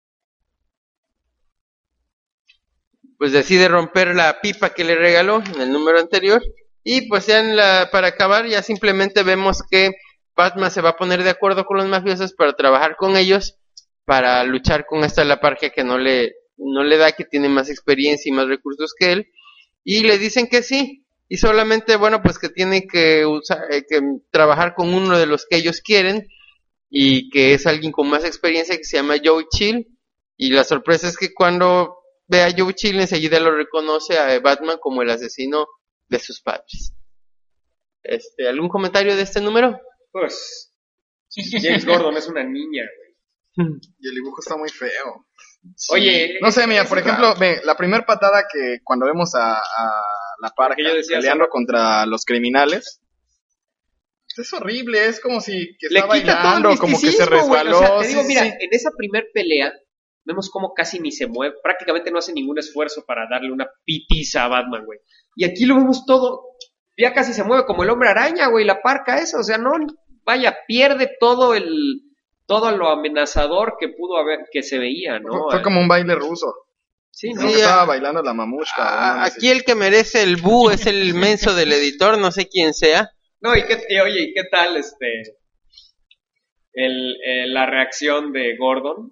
pues decide romper la pipa que le regaló en el número anterior, y pues ya para acabar ya simplemente vemos que Batman se va a poner de acuerdo con los mafiosos para trabajar con ellos, para luchar con esta la Parca que no le no le da, que tiene más experiencia y más recursos que él, y le dicen que sí, y solamente, bueno, pues que tiene que que trabajar con uno de los que ellos quieren, y que es alguien con más experiencia que se llama Joe Chill, y la sorpresa es que cuando ve a Joe Chill enseguida lo reconoce a Batman como el asesino de sus padres. ¿Algún comentario de este número? Pues James Gordon es una niña, güey. Y el dibujo está muy feo. Oye, No sé, mira, por ejemplo, ve, la primer patada que cuando vemos a la Parca Que yo decía, peleando contra los criminales, es horrible, es como si que le está quita todo el bailando, como que se misticismo, güey. resbaló. O sea, te digo, sí, mira, sí. en esa primer pelea vemos cómo casi ni se mueve, prácticamente no hace ningún esfuerzo para darle una pitiza a Batman, güey. Y aquí lo vemos todo, ya casi se mueve como el Hombre Araña, güey, la Parca esa, o sea, no, vaya, pierde todo lo amenazador que pudo haber, que se veía, ¿no? Fue como un baile ruso. Sí, ¿no? Creo que estaba bailando la mamushka. Aquí el que merece el bu es el menso del editor, no sé quién sea. No, oye, ¿y qué tal la reacción de Gordon?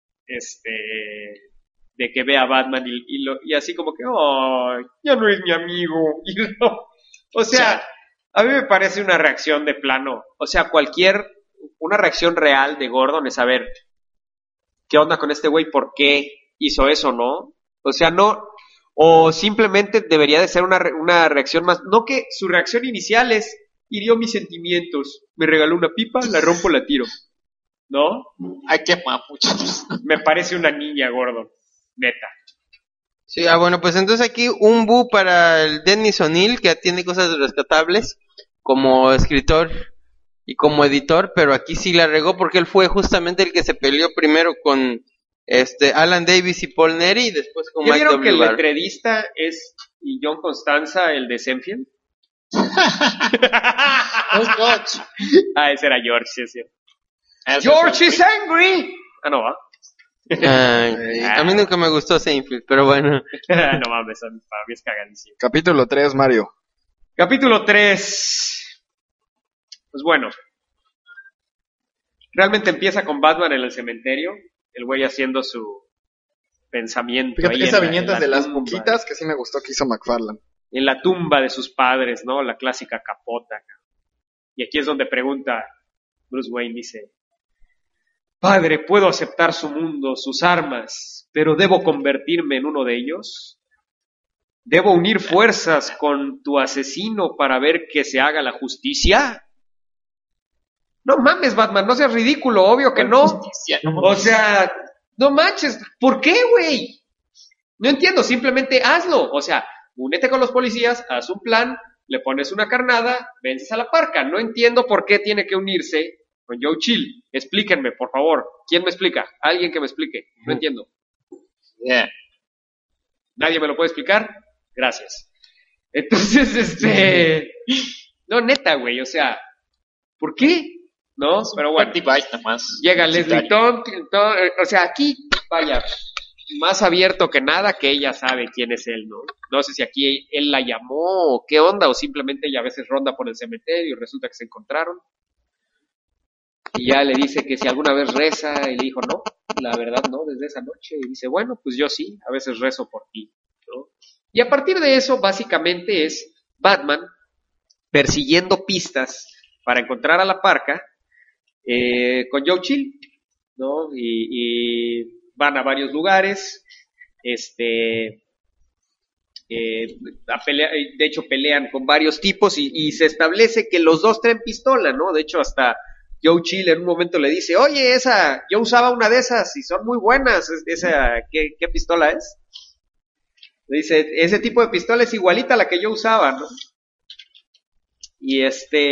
De que ve a Batman y así como que, oh, ya no es mi amigo. O sea, a mí me parece una reacción de plano. O sea, una reacción real de Gordon es saber qué onda con este güey, por qué hizo eso, ¿no? O sea, no, o simplemente debería de ser una reacción más, no que su reacción inicial es, hirió mis sentimientos, me regaló una pipa, la rompo, la tiro, ¿no? Ay, qué mamuchos. Me parece una niña, Gordon, neta. Sí, bueno, pues entonces aquí un bu para el Dennis O'Neil, que tiene cosas rescatables como escritor y como editor, pero aquí sí la regó porque él fue justamente el que se peleó primero con Alan Davis y Paul Neri, y después con ¿Ya Mike vieron que el W. letredista es John Constanza, el de Senfield? Es George. Ese era George, sí es cierto. George is angry. Ah, no, va. A mí nunca me gustó Seinfeld, pero bueno. No mames, para mí es cagadísimo. Capítulo 3, Mario. Capítulo 3. Pues bueno. Realmente empieza con Batman en el cementerio. El güey haciendo su pensamiento. Fíjate, ahí esa en la viñeta es de las tumba. poquitas que sí me gustó que hizo McFarlane. En la tumba de sus padres, ¿no? La clásica capota. Y aquí es donde pregunta Bruce Wayne, dice: Padre, puedo aceptar su mundo, sus armas, pero ¿debo convertirme en uno de ellos? ¿Debo unir fuerzas con tu asesino para ver que se haga la justicia? No mames, Batman, no seas ridículo, obvio que no. Justicia, no O sea, no manches, ¿por qué, güey? No entiendo, simplemente hazlo. O sea, únete con los policías, haz un plan, le pones una carnada, vences a la Parca. No entiendo por qué tiene que unirse con Joe Chill. Explíquenme, por favor. ¿Quién me explica? Alguien que me explique. No entiendo. Yeah. ¿Nadie me lo puede explicar? Gracias. Entonces, no, neta, güey, o sea, ¿por qué? ¿No? Pero bueno. Device nada más. Llega Leslie Thompson, o sea, aquí, vaya, más abierto que nada, que ella sabe quién es él, ¿no? No sé si aquí él la llamó o qué onda, o simplemente ella a veces ronda por el cementerio y resulta que se encontraron. Y ya le dice que si alguna vez reza, y le dijo, no, la verdad no, desde esa noche. Y dice, bueno, pues yo sí, a veces rezo por ti, ¿no? Y a partir de eso, básicamente es Batman persiguiendo pistas para encontrar a la Parca, con Joe Chill, ¿no? Y van a varios lugares, a pelear, de hecho pelean con varios tipos y se establece que los dos traen pistola, ¿no? De hecho hasta Joe Chill en un momento le dice, oye, yo usaba una de esas y son muy buenas, ¿qué pistola es? Le dice, ese tipo de pistola es igualita a la que yo usaba, ¿no? Y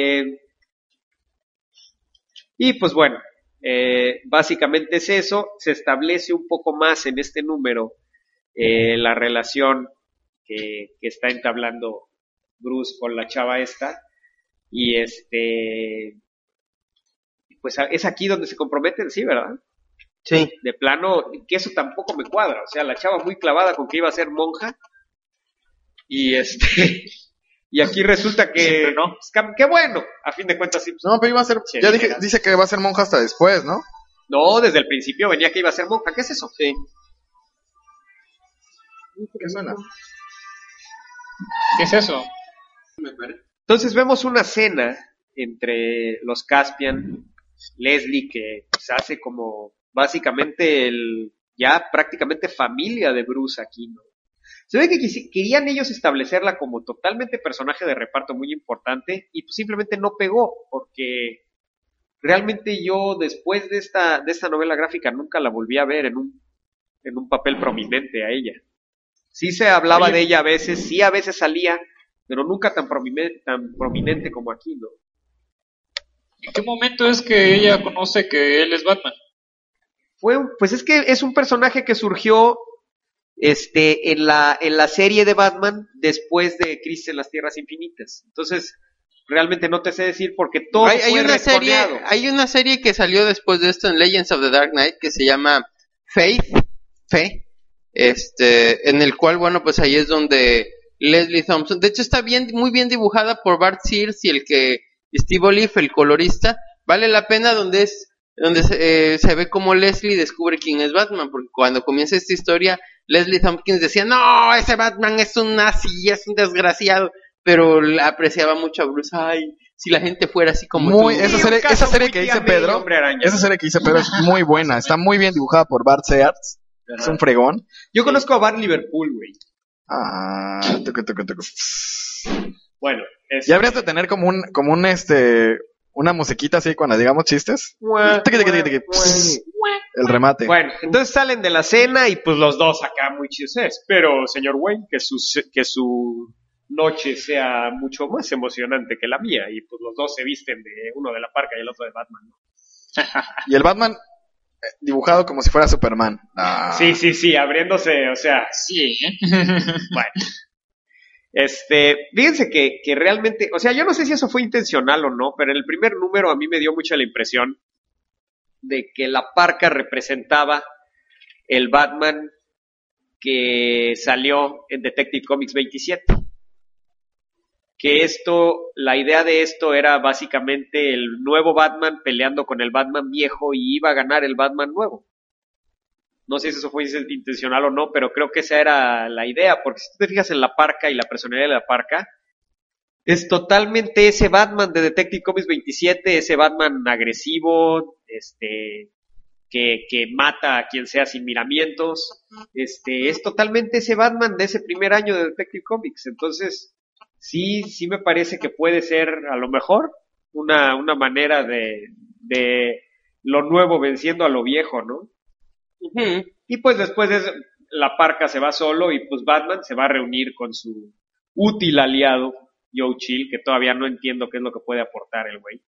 y pues bueno, básicamente es eso. Se establece un poco más en este número la relación que está entablando Bruce con la chava esta, y pues es aquí donde se comprometen, sí, ¿verdad? Sí. De plano, que eso tampoco me cuadra, o sea, la chava muy clavada con que iba a ser monja, y y aquí resulta que, siempre no. Pues, qué bueno, a fin de cuentas sí. Pues, No, pero iba a ser, sí, ya sí, dice que va a ser monja hasta después, ¿no? no, desde el principio venía que iba a ser monja, ¿qué es eso? Sí. ¿Qué suena? ¿Qué es eso? Entonces vemos una cena entre los Caspian, Leslie, que se hace como básicamente ya prácticamente familia de Bruce aquí, ¿no? Se ve que querían ellos establecerla como totalmente personaje de reparto muy importante y pues simplemente no pegó, porque realmente yo después de esta novela gráfica nunca la volví a ver en un papel prominente a ella. Sí se hablaba Oye. de ella a veces, sí a veces salía, pero nunca tan prominente como aquí, ¿no? ¿En qué momento es que ella conoce que él es Batman? Pues es que es un personaje que surgió en la serie de Batman después de Crisis en las Tierras Infinitas. Entonces, realmente no te sé decir porque todo Hay fue retconeado. hay una serie que salió después de esto en Legends of the Dark Knight que se llama Fe, en el cual, bueno, pues ahí es donde Leslie Thompson, de hecho está muy bien dibujada por Bart Sears y Steve Olive, el colorista. Vale la pena donde se ve como Leslie descubre quién es Batman, porque cuando comienza esta historia, Leslie Thompkins decía, no, ese Batman es un nazi, es un desgraciado, pero apreciaba mucho a Bruce. Ay, si la gente fuera así como tú. Esa un caso serie muy que dice tía May, Pedro, Hombre Araña. esa serie que dice Pedro es muy buena, está muy bien dibujada por Bart Sears, es un fregón. Yo conozco a Bart Liverpool, güey. Tucu. Bueno, Ya habrías de tener como una musiquita así cuando digamos chistes. El remate. Bueno, entonces salen de la cena y pues los dos acá muy chidos. Espero, señor Wayne, que su noche sea mucho más emocionante que la mía. Y pues los dos se visten de uno de la Parca y el otro de Batman, ¿no? Y el Batman dibujado como si fuera Superman. Sí, abriéndose, o sea, Sí, bueno. Fíjense que realmente, o sea, yo no sé si eso fue intencional o no, pero en el primer número a mí me dio mucha la impresión de que la Parca representaba el Batman que salió en Detective Comics 27. Que la idea de esto era básicamente el nuevo Batman peleando con el Batman viejo y iba a ganar el Batman nuevo. No sé si eso fue intencional o no, pero creo que esa era la idea, porque si tú te fijas en la Parca y la personalidad de la Parca, es totalmente ese Batman de Detective Comics 27, ese Batman agresivo, que mata a quien sea sin miramientos, es totalmente ese Batman de ese primer año de Detective Comics. Entonces, sí me parece que puede ser a lo mejor una manera de lo nuevo venciendo a lo viejo, ¿no? Uh-huh. Y pues después de eso, la Parca se va solo y pues Batman se va a reunir con su útil aliado, Joe Chill, que todavía no entiendo qué es lo que puede aportar el güey.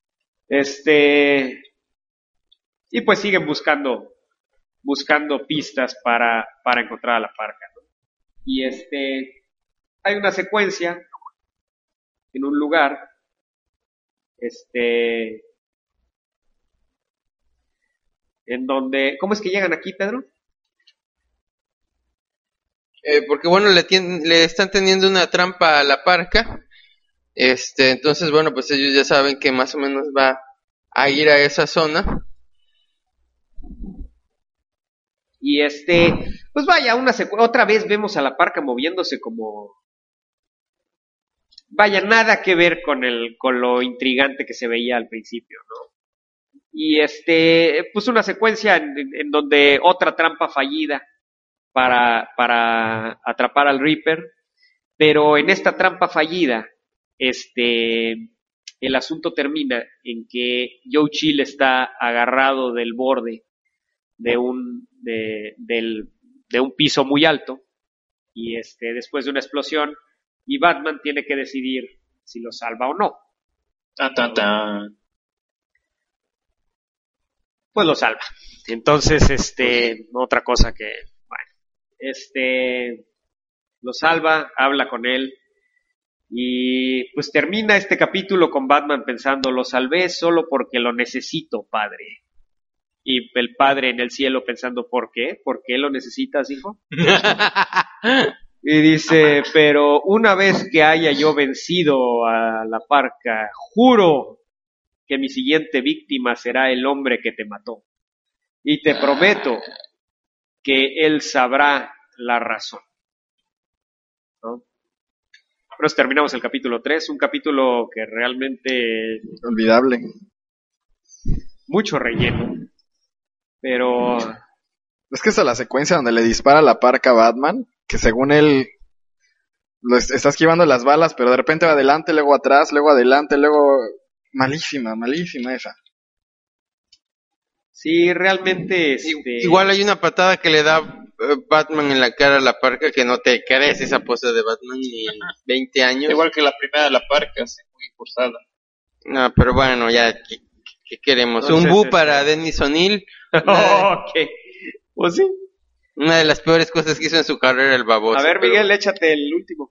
Y pues siguen buscando pistas para encontrar a la Parca, ¿no? Y hay una secuencia en un lugar, en donde, ¿cómo es que llegan aquí, Pedro? Porque bueno, le están teniendo una trampa a la Parca. Entonces bueno, pues ellos ya saben que más o menos va a ir a esa zona. Y pues vaya, otra vez vemos a la Parca moviéndose como, vaya, nada que ver con lo intrigante que se veía al principio, ¿no? Y pues una secuencia en donde otra trampa fallida para atrapar al Reaper, pero en esta trampa fallida, el asunto termina en que Joe Chill está agarrado del borde de un piso muy alto y después de una explosión y Batman tiene que decidir si lo salva o no. Tan. Pues lo salva. Entonces, otra cosa que, bueno, lo salva, habla con él y pues termina este capítulo con Batman pensando, lo salvé solo porque lo necesito, padre. Y el padre en el cielo pensando, ¿por qué? ¿Por qué lo necesitas, hijo? Y dice, pero una vez que haya yo vencido a la Parca, juro que mi siguiente víctima será el hombre que te mató. Y te prometo que él sabrá la razón. Pero terminamos el capítulo 3, un capítulo que realmente Olvidable. mucho relleno. Pero Es que esa es la secuencia donde le dispara la parca a Batman, que según él está esquivando las balas, pero de repente va adelante, luego atrás, luego adelante, luego... Malísima esa. sí, realmente Igual hay una patada que le da Batman en la cara a la Parca que no te crees esa pose de Batman ni en 20 años. Igual que la primera de la Parca, así, muy forzada. No, pero bueno, ya, ¿qué queremos? Entonces, Un bu para Dennis O'Neill. Ok. Pues sí. Una de las peores cosas que hizo en su carrera el baboso. A ver, pero- Miguel, échate el último.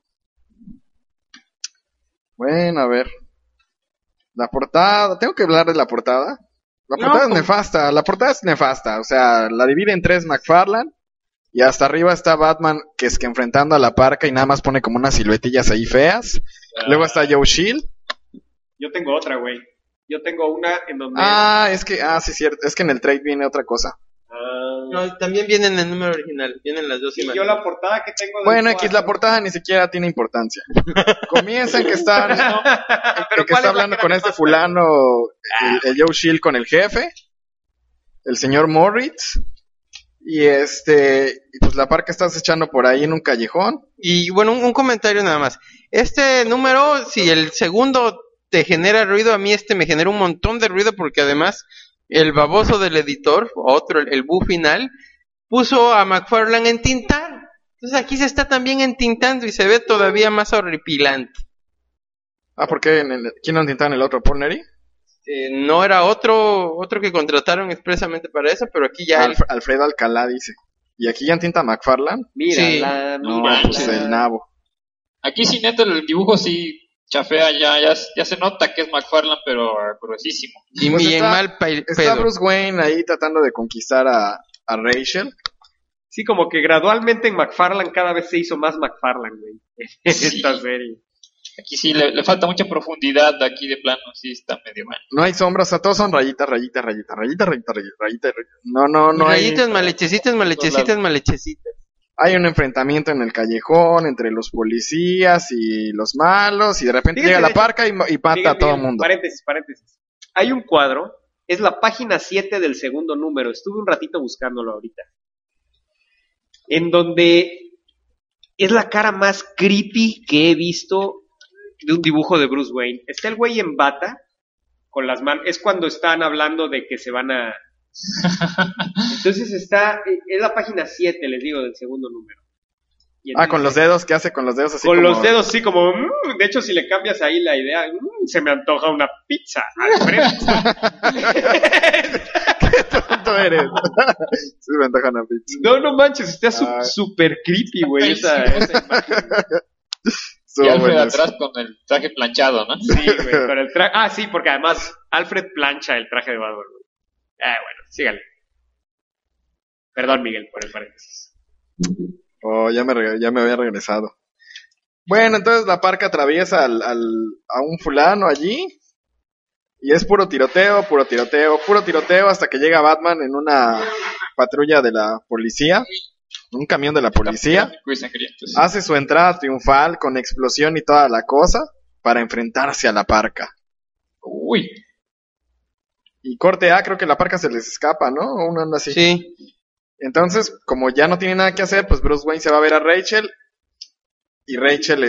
Bueno, a ver. La portada, tengo que hablar de la portada. La No, portada es pues- nefasta, la portada es nefasta, o sea, la divide en 3 McFarlane y hasta arriba está Batman que es que enfrentando a la parca y nada más pone como unas siluetillas ahí feas. Luego está Joe Shield. Yo tengo otra, güey. Yo tengo una en donde... Sí, cierto, es que en el trade viene otra cosa. No, también viene en el número original, vienen las dos sí, imágenes. yo la portada que tengo... del Bueno, cuadro- X, la portada ni siquiera tiene importancia. Comienzan que están, Pero que ¿cuál está es la hablando que con era este más- fulano, el Joe Shield con el jefe, el señor Moritz, y y pues la parca está acechando por ahí en un callejón. Y bueno, un comentario nada más. Este número, si el segundo te genera ruido, a mí me genera un montón de ruido porque además el baboso del editor, otro, el bu final, puso a McFarlane en tintar. Entonces aquí se está también entintando y se ve todavía más horripilante. ¿Por qué? ¿Quién no entintaron el otro? ¿Paul Neri? No era otro que contrataron expresamente para eso, pero aquí ya Alfredo Alcalá dice. ¿Y aquí ya entinta McFarlane? Mírala, No, mírala. Pues el nabo. Aquí sí, neto, el dibujo sí chafea, ya se nota que es McFarlane, pero gruesísimo. y Pues bien está- mal Está pedo. Bruce Wayne ahí tratando de conquistar a Rachel. Sí, como que gradualmente en McFarlane cada vez se hizo más McFarlane, güey. Sí. Esta serie. Aquí sí le falta mucha profundidad, aquí de plano sí está medio mal. No hay sombras, o sea, todos son rayitas. No hay... Rayitas malhechecitas. Hay un enfrentamiento en el callejón entre los policías y los malos y de repente Fíjate, llega la de hecho, parca y mata Miguel, a todo el Miguel, mundo. Paréntesis. Hay un cuadro, es la página 7 del segundo número, estuve un ratito buscándolo ahorita, en donde es la cara más creepy que he visto de un dibujo de Bruce Wayne. Está el güey en bata, con las manos, es cuando están hablando de que se van a... Entonces es la página 7, les digo, del segundo número. Y entonces- Con los dedos, ¿qué hace con los dedos así con como... los dedos, sí, como... de hecho, si le cambias ahí la idea, se me antoja una pizza al frente. tonto eres? Sí, me antoja una pizza. No manches, está Ay. súper creepy, güey, esa imagen. Estuvo Y Alfred bueno eso. atrás con el traje planchado, ¿no? Sí, güey, con el traje... Ah, sí, porque además Alfred plancha el traje de Batman, güey. Bueno, sígale. Perdón, Miguel, por el paréntesis. Oh, ya me había regresado. Bueno, entonces la parca atraviesa a un fulano allí. Y es puro tiroteo hasta que llega Batman en una patrulla de la policía. Un camión de la policía. Muy sangrientos. Hace su entrada triunfal con explosión y toda la cosa para enfrentarse a la parca. Uy, Y corte A, creo que la parca se les escapa, ¿no? O una onda así. Sí. Entonces, como ya no tiene nada que hacer, pues Bruce Wayne se va a ver a Rachel. Y Rachel,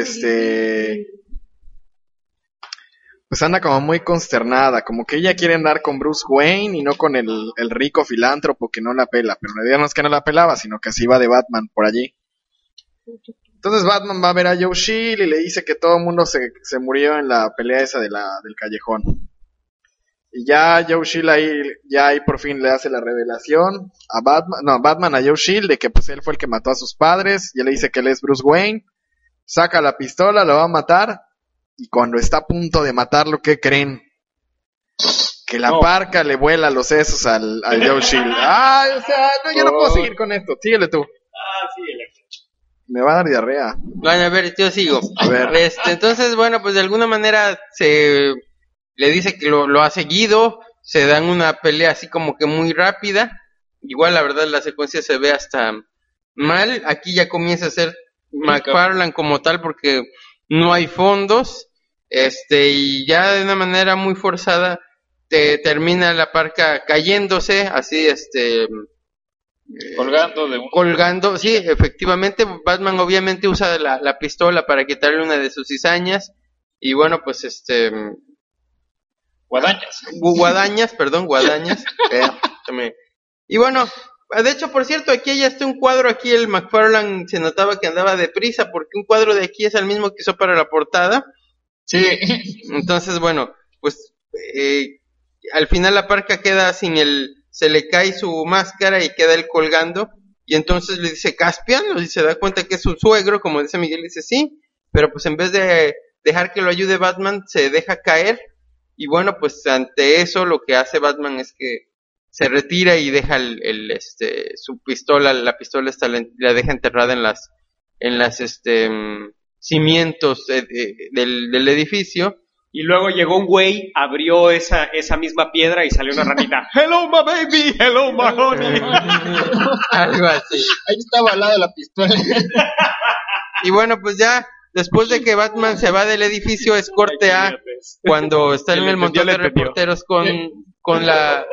pues anda como muy consternada, como que ella quiere andar con Bruce Wayne y no con el rico filántropo que no la pela, pero en realidad no es que no la pelaba, sino que así va de Batman por allí. Entonces Batman va a ver a Joe Shield y le dice que todo el mundo se murió en la pelea esa del callejón. Y ya Joe Shield ahí por fin le hace la revelación a Batman a Joe Shield de que pues él fue el que mató a sus padres, y él le dice que él es Bruce Wayne, saca la pistola, lo va a matar. Y cuando está a punto de matarlo, ¿qué creen? Que la parca le vuela los sesos al Joe Shield. Ay, o sea, no, yo no puedo seguir con esto. Síguele tú. Me va a dar diarrea. Bueno, a ver, yo sigo. A ver. Entonces, bueno, pues de alguna manera le dice que lo ha seguido, se dan una pelea así como que muy rápida. Igual, la verdad, la secuencia se ve hasta mal. Aquí ya comienza a ser McFarlane como tal, porque no hay fondos, y ya de una manera muy forzada te termina la parca cayéndose, así, colgando, sí, efectivamente. Batman obviamente usa la pistola para quitarle una de sus cizañas, y bueno, pues guadañas. Y bueno, de hecho, por cierto, aquí ya está un cuadro, aquí el McFarlane se notaba que andaba deprisa, porque un cuadro de aquí es el mismo que usó para la portada. Sí. Entonces, bueno, pues al final la parca queda se le cae su máscara y queda él colgando, y entonces le dice Caspian, y se da cuenta que es su suegro, como dice Miguel, dice sí, pero pues en vez de dejar que lo ayude Batman, se deja caer, y bueno, pues ante eso lo que hace Batman es que se retira y deja su pistola, la pistola la deja enterrada en las cimientos del edificio. Y luego llegó un güey, abrió esa misma piedra y salió una ranita. Hello my baby, hello my honey. Algo así. Ahí estaba al lado de la pistola. Y bueno, pues ya después de que Batman se va del edificio, es corte A cuando están en el montón de reporteros con la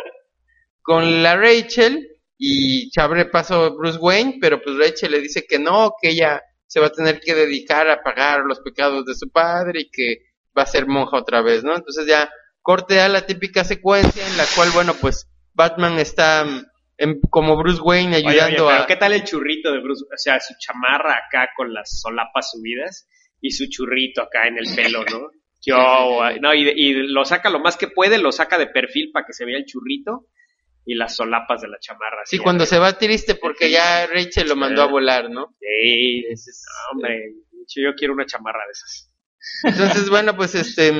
Rachel, y se abre paso Bruce Wayne, pero pues Rachel le dice que no, que ella se va a tener que dedicar a pagar los pecados de su padre y que va a ser monja otra vez, ¿no? Entonces ya corte a la típica secuencia en la cual, bueno, pues Batman está como Bruce Wayne ayudando pero ¿qué tal el churrito de Bruce? O sea, su chamarra acá con las solapas subidas y su churrito acá en el pelo, ¿no? No, y lo saca lo más que puede, lo saca de perfil para que se vea el churrito y las solapas de la chamarra. Sí, cuando se va triste porque ya Rachel lo mandó a volar, ¿no? Sí, hombre, yo quiero una chamarra de esas. Entonces, bueno, pues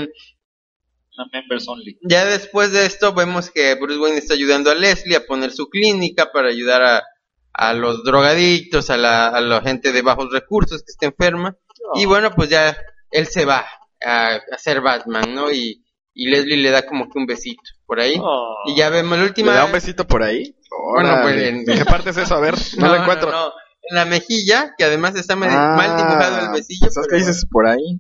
members only. Ya después de esto vemos que Bruce Wayne está ayudando a Leslie a poner su clínica para ayudar a los drogadictos, a la gente de bajos recursos que está enferma. Y bueno, pues ya él se va a ser Batman, ¿no? Y Leslie le da como que un besito por ahí. Y ya vemos la última. ¿Le da un besito por ahí? Bueno, pues ¿En qué parte es eso? A ver, no lo encuentro. No. En la mejilla, que además está mal dibujado el besillo. ¿Sabes qué dices por ahí?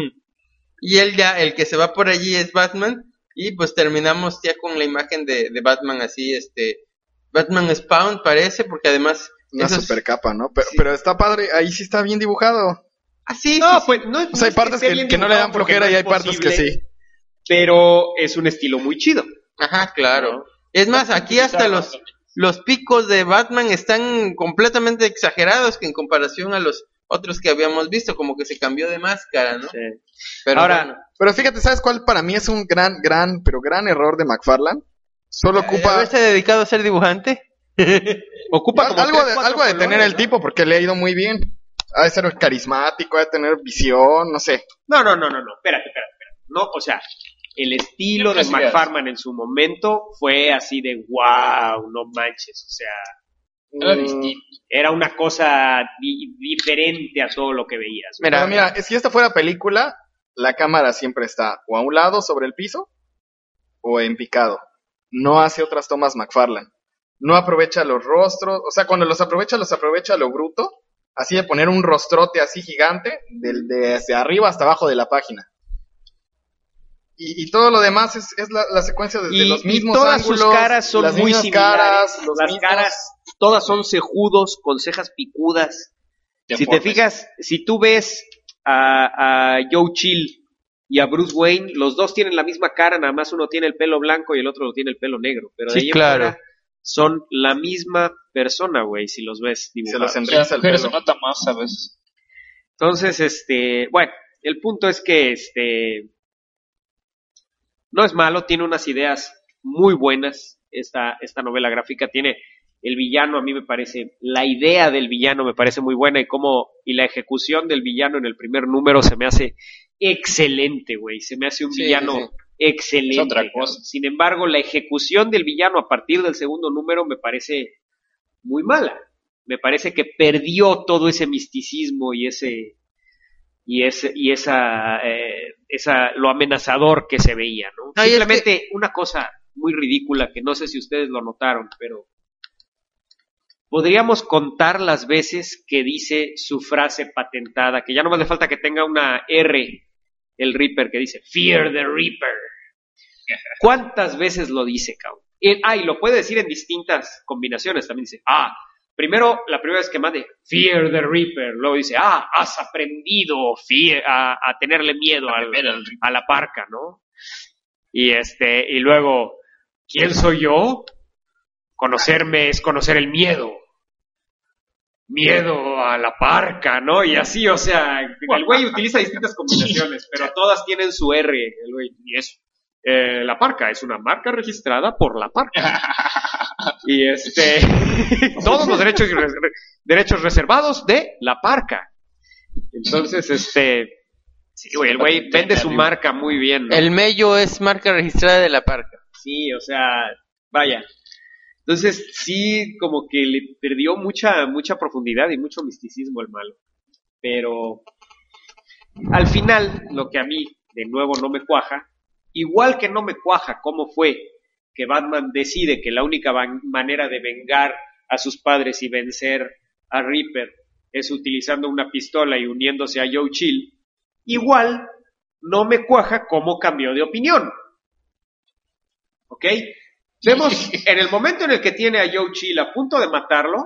Y él ya, el que se va por allí es Batman. Y pues terminamos ya con la imagen de Batman así, Batman Spawn parece, porque además... Una super capa, ¿no? Pero está padre, ahí sí está bien dibujado. Ah, sí. Pues no, o sea, hay partes que no le dan flojera y hay partes que sí. Pero es un estilo muy chido. Ajá, claro. Es más, aquí hasta los picos de Batman están completamente exagerados que en comparación a los otros que habíamos visto, como que se cambió de máscara, ¿no? Sí. Pero ahora, bueno. Pero fíjate, ¿sabes cuál para mí es un gran error de McFarlane? Solo ocupa... ¿Haberse dedicado a ser dibujante? Ocupa como algo de tener el tipo, porque le ha ido muy bien. Ha de ser carismático, ha de tener visión, no sé. No, espérate. No, o sea, el estilo de McFarlane en su momento fue así de wow, no manches, o sea, era una cosa diferente a todo lo que veías. Mira, si esta fuera película, la cámara siempre está o a un lado sobre el piso o en picado. No hace otras tomas McFarlane. No aprovecha los rostros, o sea, cuando los aprovecha a lo bruto, así de poner un rostrote así gigante, desde arriba hasta abajo de la página. Y todo lo demás es la secuencia de los mismos todas ángulos. Sus caras son muy similares. Las caras, todas son cejudos, con cejas picudas. Si te fijas, si tú ves a Joe Chill y a Bruce Wayne, los dos tienen la misma cara, nada más uno tiene el pelo blanco y el otro tiene el pelo negro. Pero de ahí claro. Son la misma persona, güey, si los ves dibujados. Se los enriquece el pelo. Se nota más a veces. Entonces, bueno, el punto es que no es malo, tiene unas ideas muy buenas. Esta novela gráfica tiene el villano, a mí me parece, la idea del villano me parece muy buena y la ejecución del villano en el primer número se me hace excelente, güey. Se me hace un villano excelente. Es otra cosa. Sin embargo, la ejecución del villano a partir del segundo número me parece muy mala. Me parece que perdió todo ese misticismo y lo amenazador que se veía, ¿no? Simplemente una cosa muy ridícula que no sé si ustedes lo notaron, pero podríamos contar las veces que dice su frase patentada, que ya no más le falta que tenga una R, el Reaper, que dice Fear the Reaper. ¿Cuántas veces lo dice, cabrón? Y lo puede decir en distintas combinaciones. También dice, primero, la primera vez que mande, Fear the Reaper. Luego dice, has aprendido a tenerle miedo a la parca, ¿no? Y luego, ¿quién soy yo? Conocerme es conocer el miedo. Miedo a la parca, ¿no? Y así, o sea, el güey utiliza distintas combinaciones, pero todas tienen su R, el güey, y eso. La parca es una marca registrada por la parca. Y todos los derechos reservados de la parca. Entonces, sí, güey, el güey vende su marca muy bien, ¿no? El mello es marca registrada de la parca. Sí, o sea, vaya. Entonces, sí, como que le perdió mucha profundidad y mucho misticismo el malo. Pero al final, lo que a mí, de nuevo, no me cuaja, igual que no me cuaja cómo fue que Batman decide que la única manera de vengar a sus padres y vencer a Reaper es utilizando una pistola y uniéndose a Joe Chill, igual no me cuaja cómo cambió de opinión. ¿Ok? Vemos, en el momento en el que tiene a Joe Chill a punto de matarlo,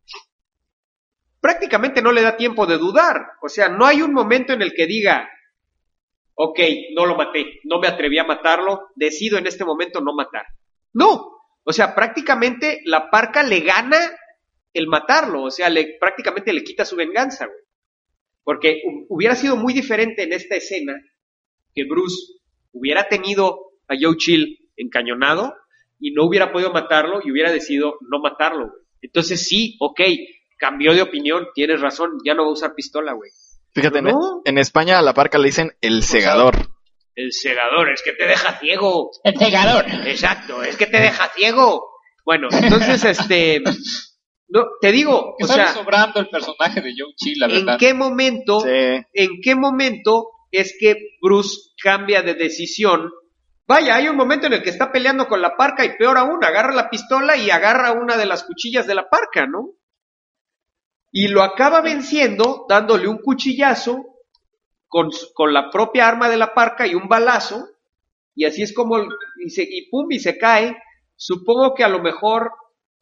prácticamente no le da tiempo de dudar. O sea, no hay un momento en el que diga, ok, no lo maté, no me atreví a matarlo, decido en este momento no matar. No, o sea, prácticamente la parca le gana el matarlo, o sea, prácticamente le quita su venganza, güey. Porque hubiera sido muy diferente en esta escena que Bruce hubiera tenido a Joe Chill encañonado y no hubiera podido matarlo y hubiera decidido no matarlo, güey. Entonces sí, ok, cambió de opinión, tienes razón, ya no va a usar pistola, güey. Fíjate, ¿No? en España a la parca le dicen el segador. El segador, es que te deja ciego. El segador. Exacto, es que te deja ciego. Bueno, entonces, no, te digo, Que o sale sea, sobrando el personaje de Joe Chill, la verdad. ¿en qué momento Sí. es que Bruce cambia de decisión? Vaya, hay un momento en el que está peleando con la parca y peor aún, agarra la pistola y agarra una de las cuchillas de la parca, ¿no? Y lo acaba venciendo dándole un cuchillazo con la propia arma de la parca y un balazo, y así es como, y se cae. Supongo que a lo mejor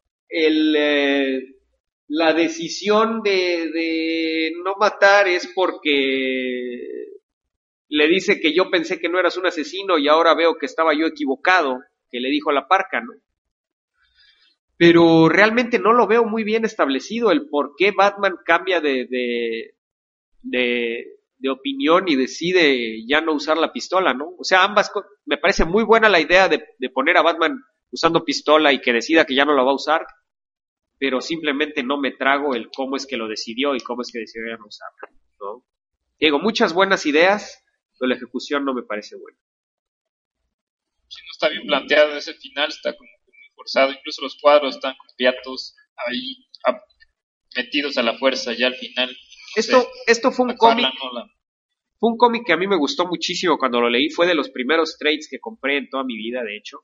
la decisión de no matar es porque le dice que yo pensé que no eras un asesino y ahora veo que estaba yo equivocado, que le dijo a la parca, ¿no? Pero realmente no lo veo muy bien establecido el por qué Batman cambia de opinión y decide ya no usar la pistola, ¿no? O sea, me parece muy buena la idea de poner a Batman usando pistola y que decida que ya no la va a usar, pero simplemente no me trago el cómo es que lo decidió y cómo es que decidió ya no usarla, ¿no? Digo, muchas buenas ideas, pero la ejecución no me parece buena. Si no está bien planteado ese final, está como que muy forzado. Incluso los cuadros están con piatos ahí metidos a la fuerza ya al final. Esto fue un cómic. Fue un cómic que a mí me gustó muchísimo cuando lo leí. Fue de los primeros trades que compré en toda mi vida, de hecho.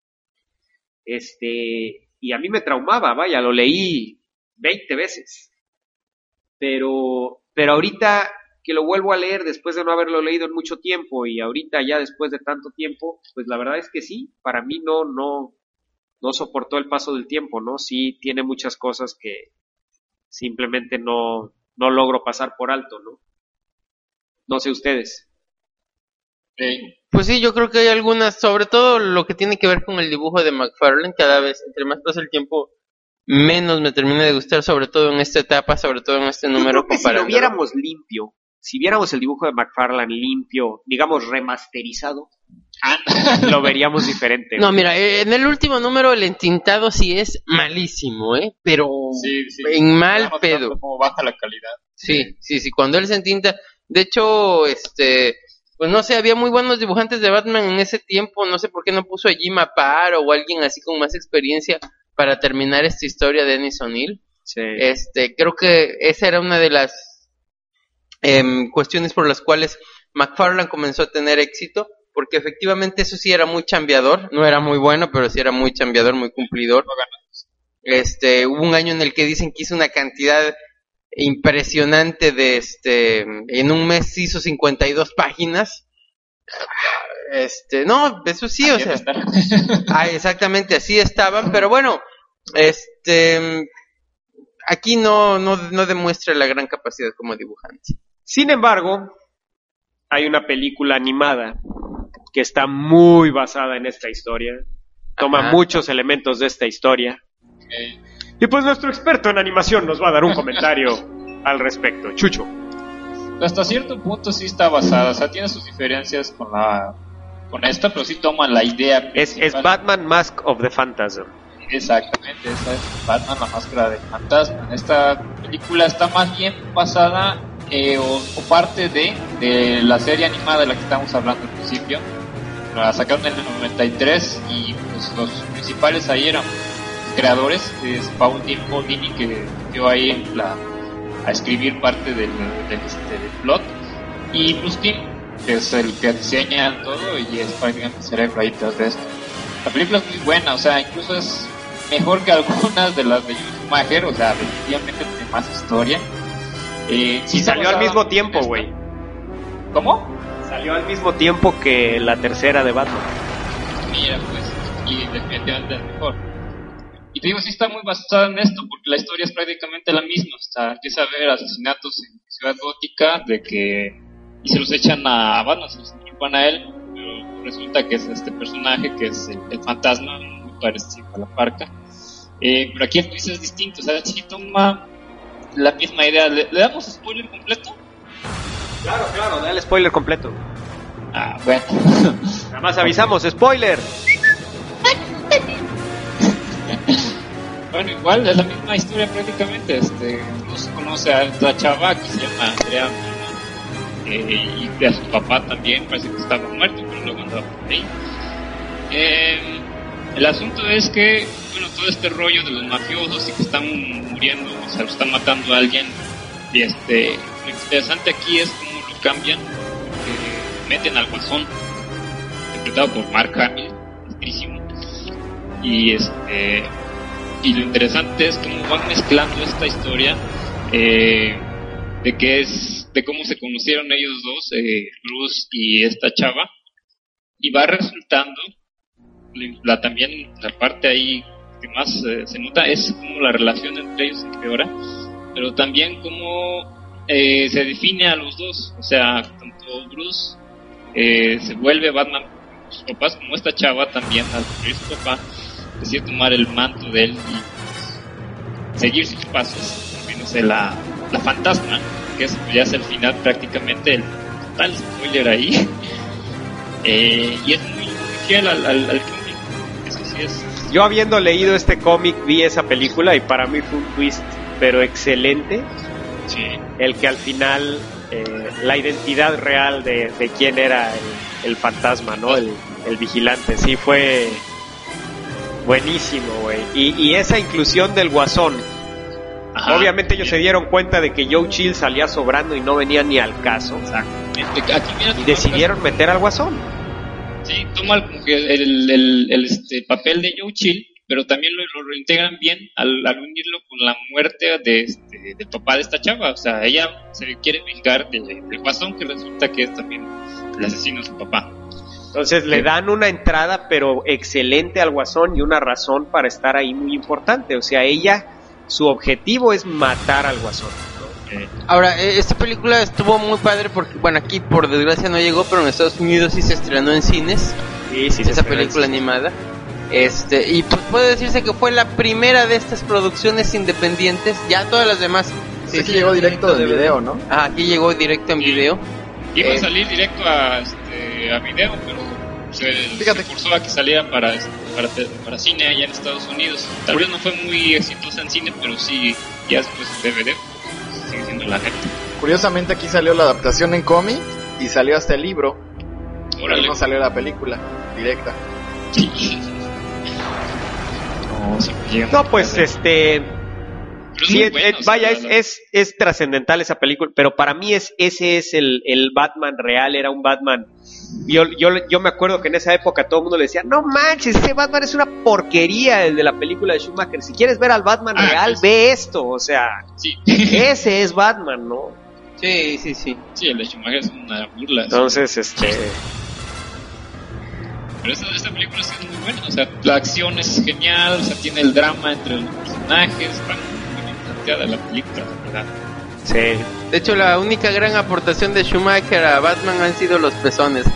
Y a mí me traumaba, vaya, lo leí 20 veces. Pero ahorita que lo vuelvo a leer después de no haberlo leído en mucho tiempo y ahorita ya después de tanto tiempo, pues la verdad es que sí, para mí no soportó el paso del tiempo, ¿no? Sí tiene muchas cosas que simplemente no logro pasar por alto, ¿no? No sé ustedes. Pues sí, yo creo que hay algunas, sobre todo lo que tiene que ver con el dibujo de McFarlane, cada vez, entre más pasa el tiempo, menos me termina de gustar, sobre todo en esta etapa, sobre todo en este número. Yo creo que si lo viéramos limpio, si viéramos el dibujo de McFarlane limpio, digamos remasterizado, lo veríamos diferente. No, mira, en el último número el entintado sí es malísimo, pero sí. en mal pedo. Como baja la calidad. Sí, cuando él se entinta, de hecho, pues no sé, había muy buenos dibujantes de Batman en ese tiempo, no sé por qué no puso a Jim Aparo o alguien así con más experiencia para terminar esta historia de Dennis O'Neil. Sí. Creo que esa era una de las cuestiones por las cuales McFarlane comenzó a tener éxito, porque efectivamente eso sí era muy chambeador, no era muy bueno, pero sí era muy chambeador, muy cumplidor. Hubo un año en el que dicen que hizo una cantidad impresionante en un mes hizo 52 páginas. No, eso sí, o sea, exactamente así estaban, pero bueno, aquí no demuestra la gran capacidad como dibujante. Sin embargo, hay una película animada que está muy basada en esta historia, toma muchos elementos de esta historia, y pues nuestro experto en animación nos va a dar un comentario al respecto. Chucho. Hasta cierto punto sí está basada, o sea, tiene sus diferencias con esta, pero sí toma la idea es Batman Mask of the Phantasm. Exactamente, esa es Batman, la máscara del fantasma. Esta película está más bien basada o parte de la serie animada de la que estamos hablando al principio. La sacaron en el 93 y pues los principales ahí eran los creadores, es Paul Dini, que dio ahí a escribir parte del plot, y Bruce Timm, que es el que diseña todo y es prácticamente el cerebro ahí detrás de esto. La película es muy buena, o sea, incluso es mejor que algunas de las de Schumacher, o sea, definitivamente tiene más historia. Sí, salió al mismo tiempo, güey. ¿Cómo? Salió al mismo tiempo que la tercera de Batman. Mira, pues, y definitivamente es mejor. Y te digo, sí está muy basada en esto, porque la historia es prácticamente la misma. O sea, empieza a haber asesinatos en Ciudad Gótica, y se los echan a Batman, se los inculpan a él, pero resulta que es este personaje, que es el fantasma, muy parecido a la parca. Pero aquí el twist es distinto, o sea, sí toma la misma idea. ¿Le damos spoiler completo? Claro, dale spoiler completo. Ah, bueno. Nada más avisamos, spoiler. Bueno, igual es la misma historia prácticamente. Bruce conoce a esta chava que se llama Andrea, y a su papá también, parece que estaba muerto, pero luego andaba por ahí. El asunto es que, bueno, todo este rollo de los mafiosos y que están muriendo, o sea, lo están matando a alguien, y lo interesante aquí es cómo lo cambian, meten al Guasón, interpretado por Mark Hamill, tristísimo, y lo interesante es cómo van mezclando esta historia de cómo se conocieron ellos dos, Bruce y esta chava, y va resultando también la parte ahí que más se nota es cómo la relación entre ellos empeora, pero también cómo se define a los dos, o sea, tanto Bruce se vuelve Batman por sus papás, como esta chava también al morir su papá decide tomar el manto de él y seguir sus pasos, volviéndose la fantasma, que ya es el final prácticamente, el total spoiler ahí. Y es muy fiel al cómic, eso sí es. Yo, habiendo leído este cómic, vi esa película y para mí fue un twist pero excelente. Sí. El que al final la identidad real de quién era el fantasma, ¿no? El vigilante, sí, fue buenísimo, güey. Y esa inclusión del Guasón. Ajá, obviamente ellos se dieron cuenta de que Joe Chill salía sobrando y no venía ni al caso. Exactamente. Aquí, mira, y decidieron meter al Guasón. Sí, toma el papel de Joe Chill, pero también lo reintegran bien al unirlo con la muerte del papá de esta chava. O sea, ella se quiere vengar del Guasón, que resulta que es también el asesino de su papá. Entonces le dan una entrada pero excelente al Guasón y una razón para estar ahí muy importante. O sea, ella, su objetivo es matar al Guasón. Ahora, esta película estuvo muy padre porque, bueno, aquí por desgracia no llegó, pero en Estados Unidos sí se estrenó en cines. Sí, esa película animada. Y pues puede decirse que fue la primera de estas producciones independientes. Ya todas las demás. Sí, que llegó directo de video, ¿no? Ah, aquí llegó directo en video. Iba a salir directo a video, pero se forzó a que saliera para cine allá en Estados Unidos. Tal vez no fue muy exitosa en cine, pero sí, ya después de DVD sigue siendo la gente. Curiosamente aquí salió la adaptación en cómic y salió hasta el libro. Órale. Pero no salió la película directa. No, pues Pero Pero es Sí, muy bueno, vaya, o sea, es trascendental esa película, pero para mí ese es el Batman real, era un Batman. Yo me acuerdo que en esa época todo el mundo le decía, no manches, ese Batman es una porquería, el de la película de Schumacher. Si quieres ver al Batman real, ve esto, o sea, sí. ese es Batman, ¿no? Sí. Sí, el de Schumacher es una burla. Entonces, Pero esta película sí es muy buena, o sea, la acción es genial, o sea, tiene el drama entre los personajes, está muy bien planteada la película, la verdad. sí. De hecho, la única gran aportación de Schumacher a Batman han sido los pezones.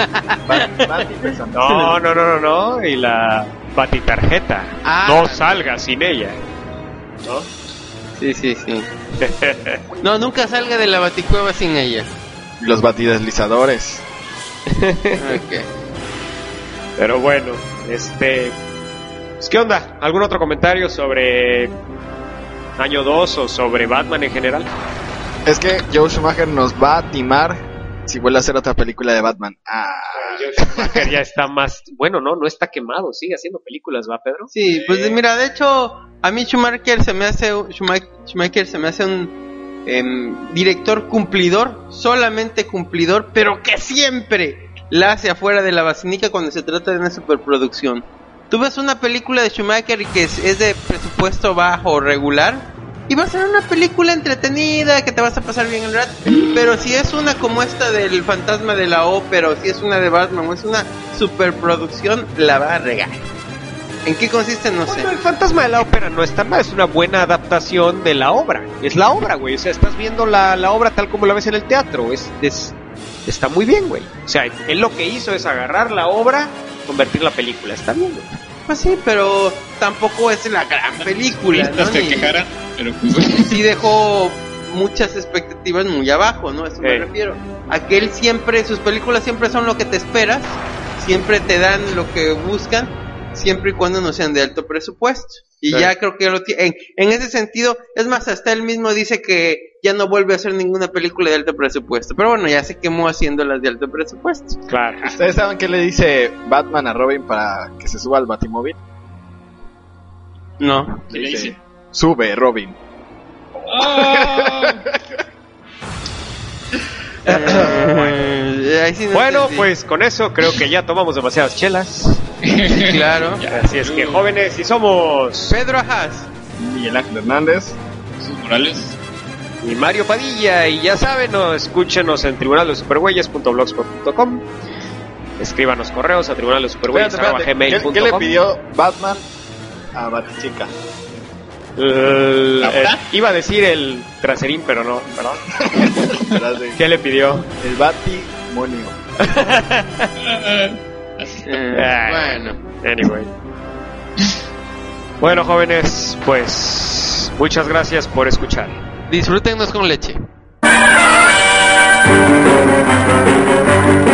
No, y la batitarjeta, no salga sin ella, ¿no? Sí. No, nunca salga de la baticueva sin ella. Los batideslizadores. Ok. Pero bueno, pues, ¿qué onda? ¿Algún otro comentario sobre Año 2 o sobre Batman en general? Es que Joe Schumacher nos va a timar si vuelve a hacer otra película de Batman. Schumacher ya está más... Bueno, no está quemado, sigue haciendo películas, ¿va, Pedro? Sí, pues mira, de hecho, a mí Schumacher se me hace un director cumplidor, solamente cumplidor, pero que siempre la hace afuera de la basinica cuando se trata de una superproducción. Tú ves una película de Schumacher y que es de presupuesto bajo o regular, y va a ser una película entretenida, que te vas a pasar bien el rato. Pero si es una como esta del Fantasma de la Ópera, o si es una de Batman, o es una superproducción, la va a regar. ¿En qué consiste? No sé. Bueno, el Fantasma de la Ópera no está mal, es una buena adaptación de la obra. Es la obra, güey. O sea, estás viendo la obra tal como la ves en el teatro. Está muy bien, güey. O sea, él lo que hizo es agarrar la obra, convertirla en película. Está bien, güey. Pues sí, pero tampoco es la gran película, ¿no? Se quejaran, pero pues bueno. Sí dejó muchas expectativas muy abajo, ¿no? A eso me refiero. A que él siempre, sus películas siempre son lo que te esperas, siempre te dan lo que buscan, siempre y cuando no sean de alto presupuesto. Y ya creo que en ese sentido, es más, hasta él mismo dice que ya no vuelve a hacer ninguna película de alto presupuesto. Pero bueno, ya se quemó haciendo las de alto presupuesto. Claro. ¿Ustedes saben qué le dice Batman a Robin para que se suba al Batimóvil? No. ¿Qué le dice? Sube, Robin. Ahí sí no Bueno, entendí. pues con eso creo que ya tomamos demasiadas chelas. Claro. Así es que, jóvenes, y somos Pedro Ajas. Miguel Ángel Hernández. Jesús Morales. y Mario Padilla. Y ya saben, escúchenos en tribunaldesupergüeyes.blogspot.com. Escríbanos correos a tribunaldesupergüeyes@gmail.com. ¿Qué le pidió Batman a Batichica? Iba a decir el traserín, pero no, ¿verdad? ¿Qué le pidió? El Batimonio. Bueno. Anyway. Bueno, jóvenes, pues muchas gracias por escuchar. Disfrútennos con leche.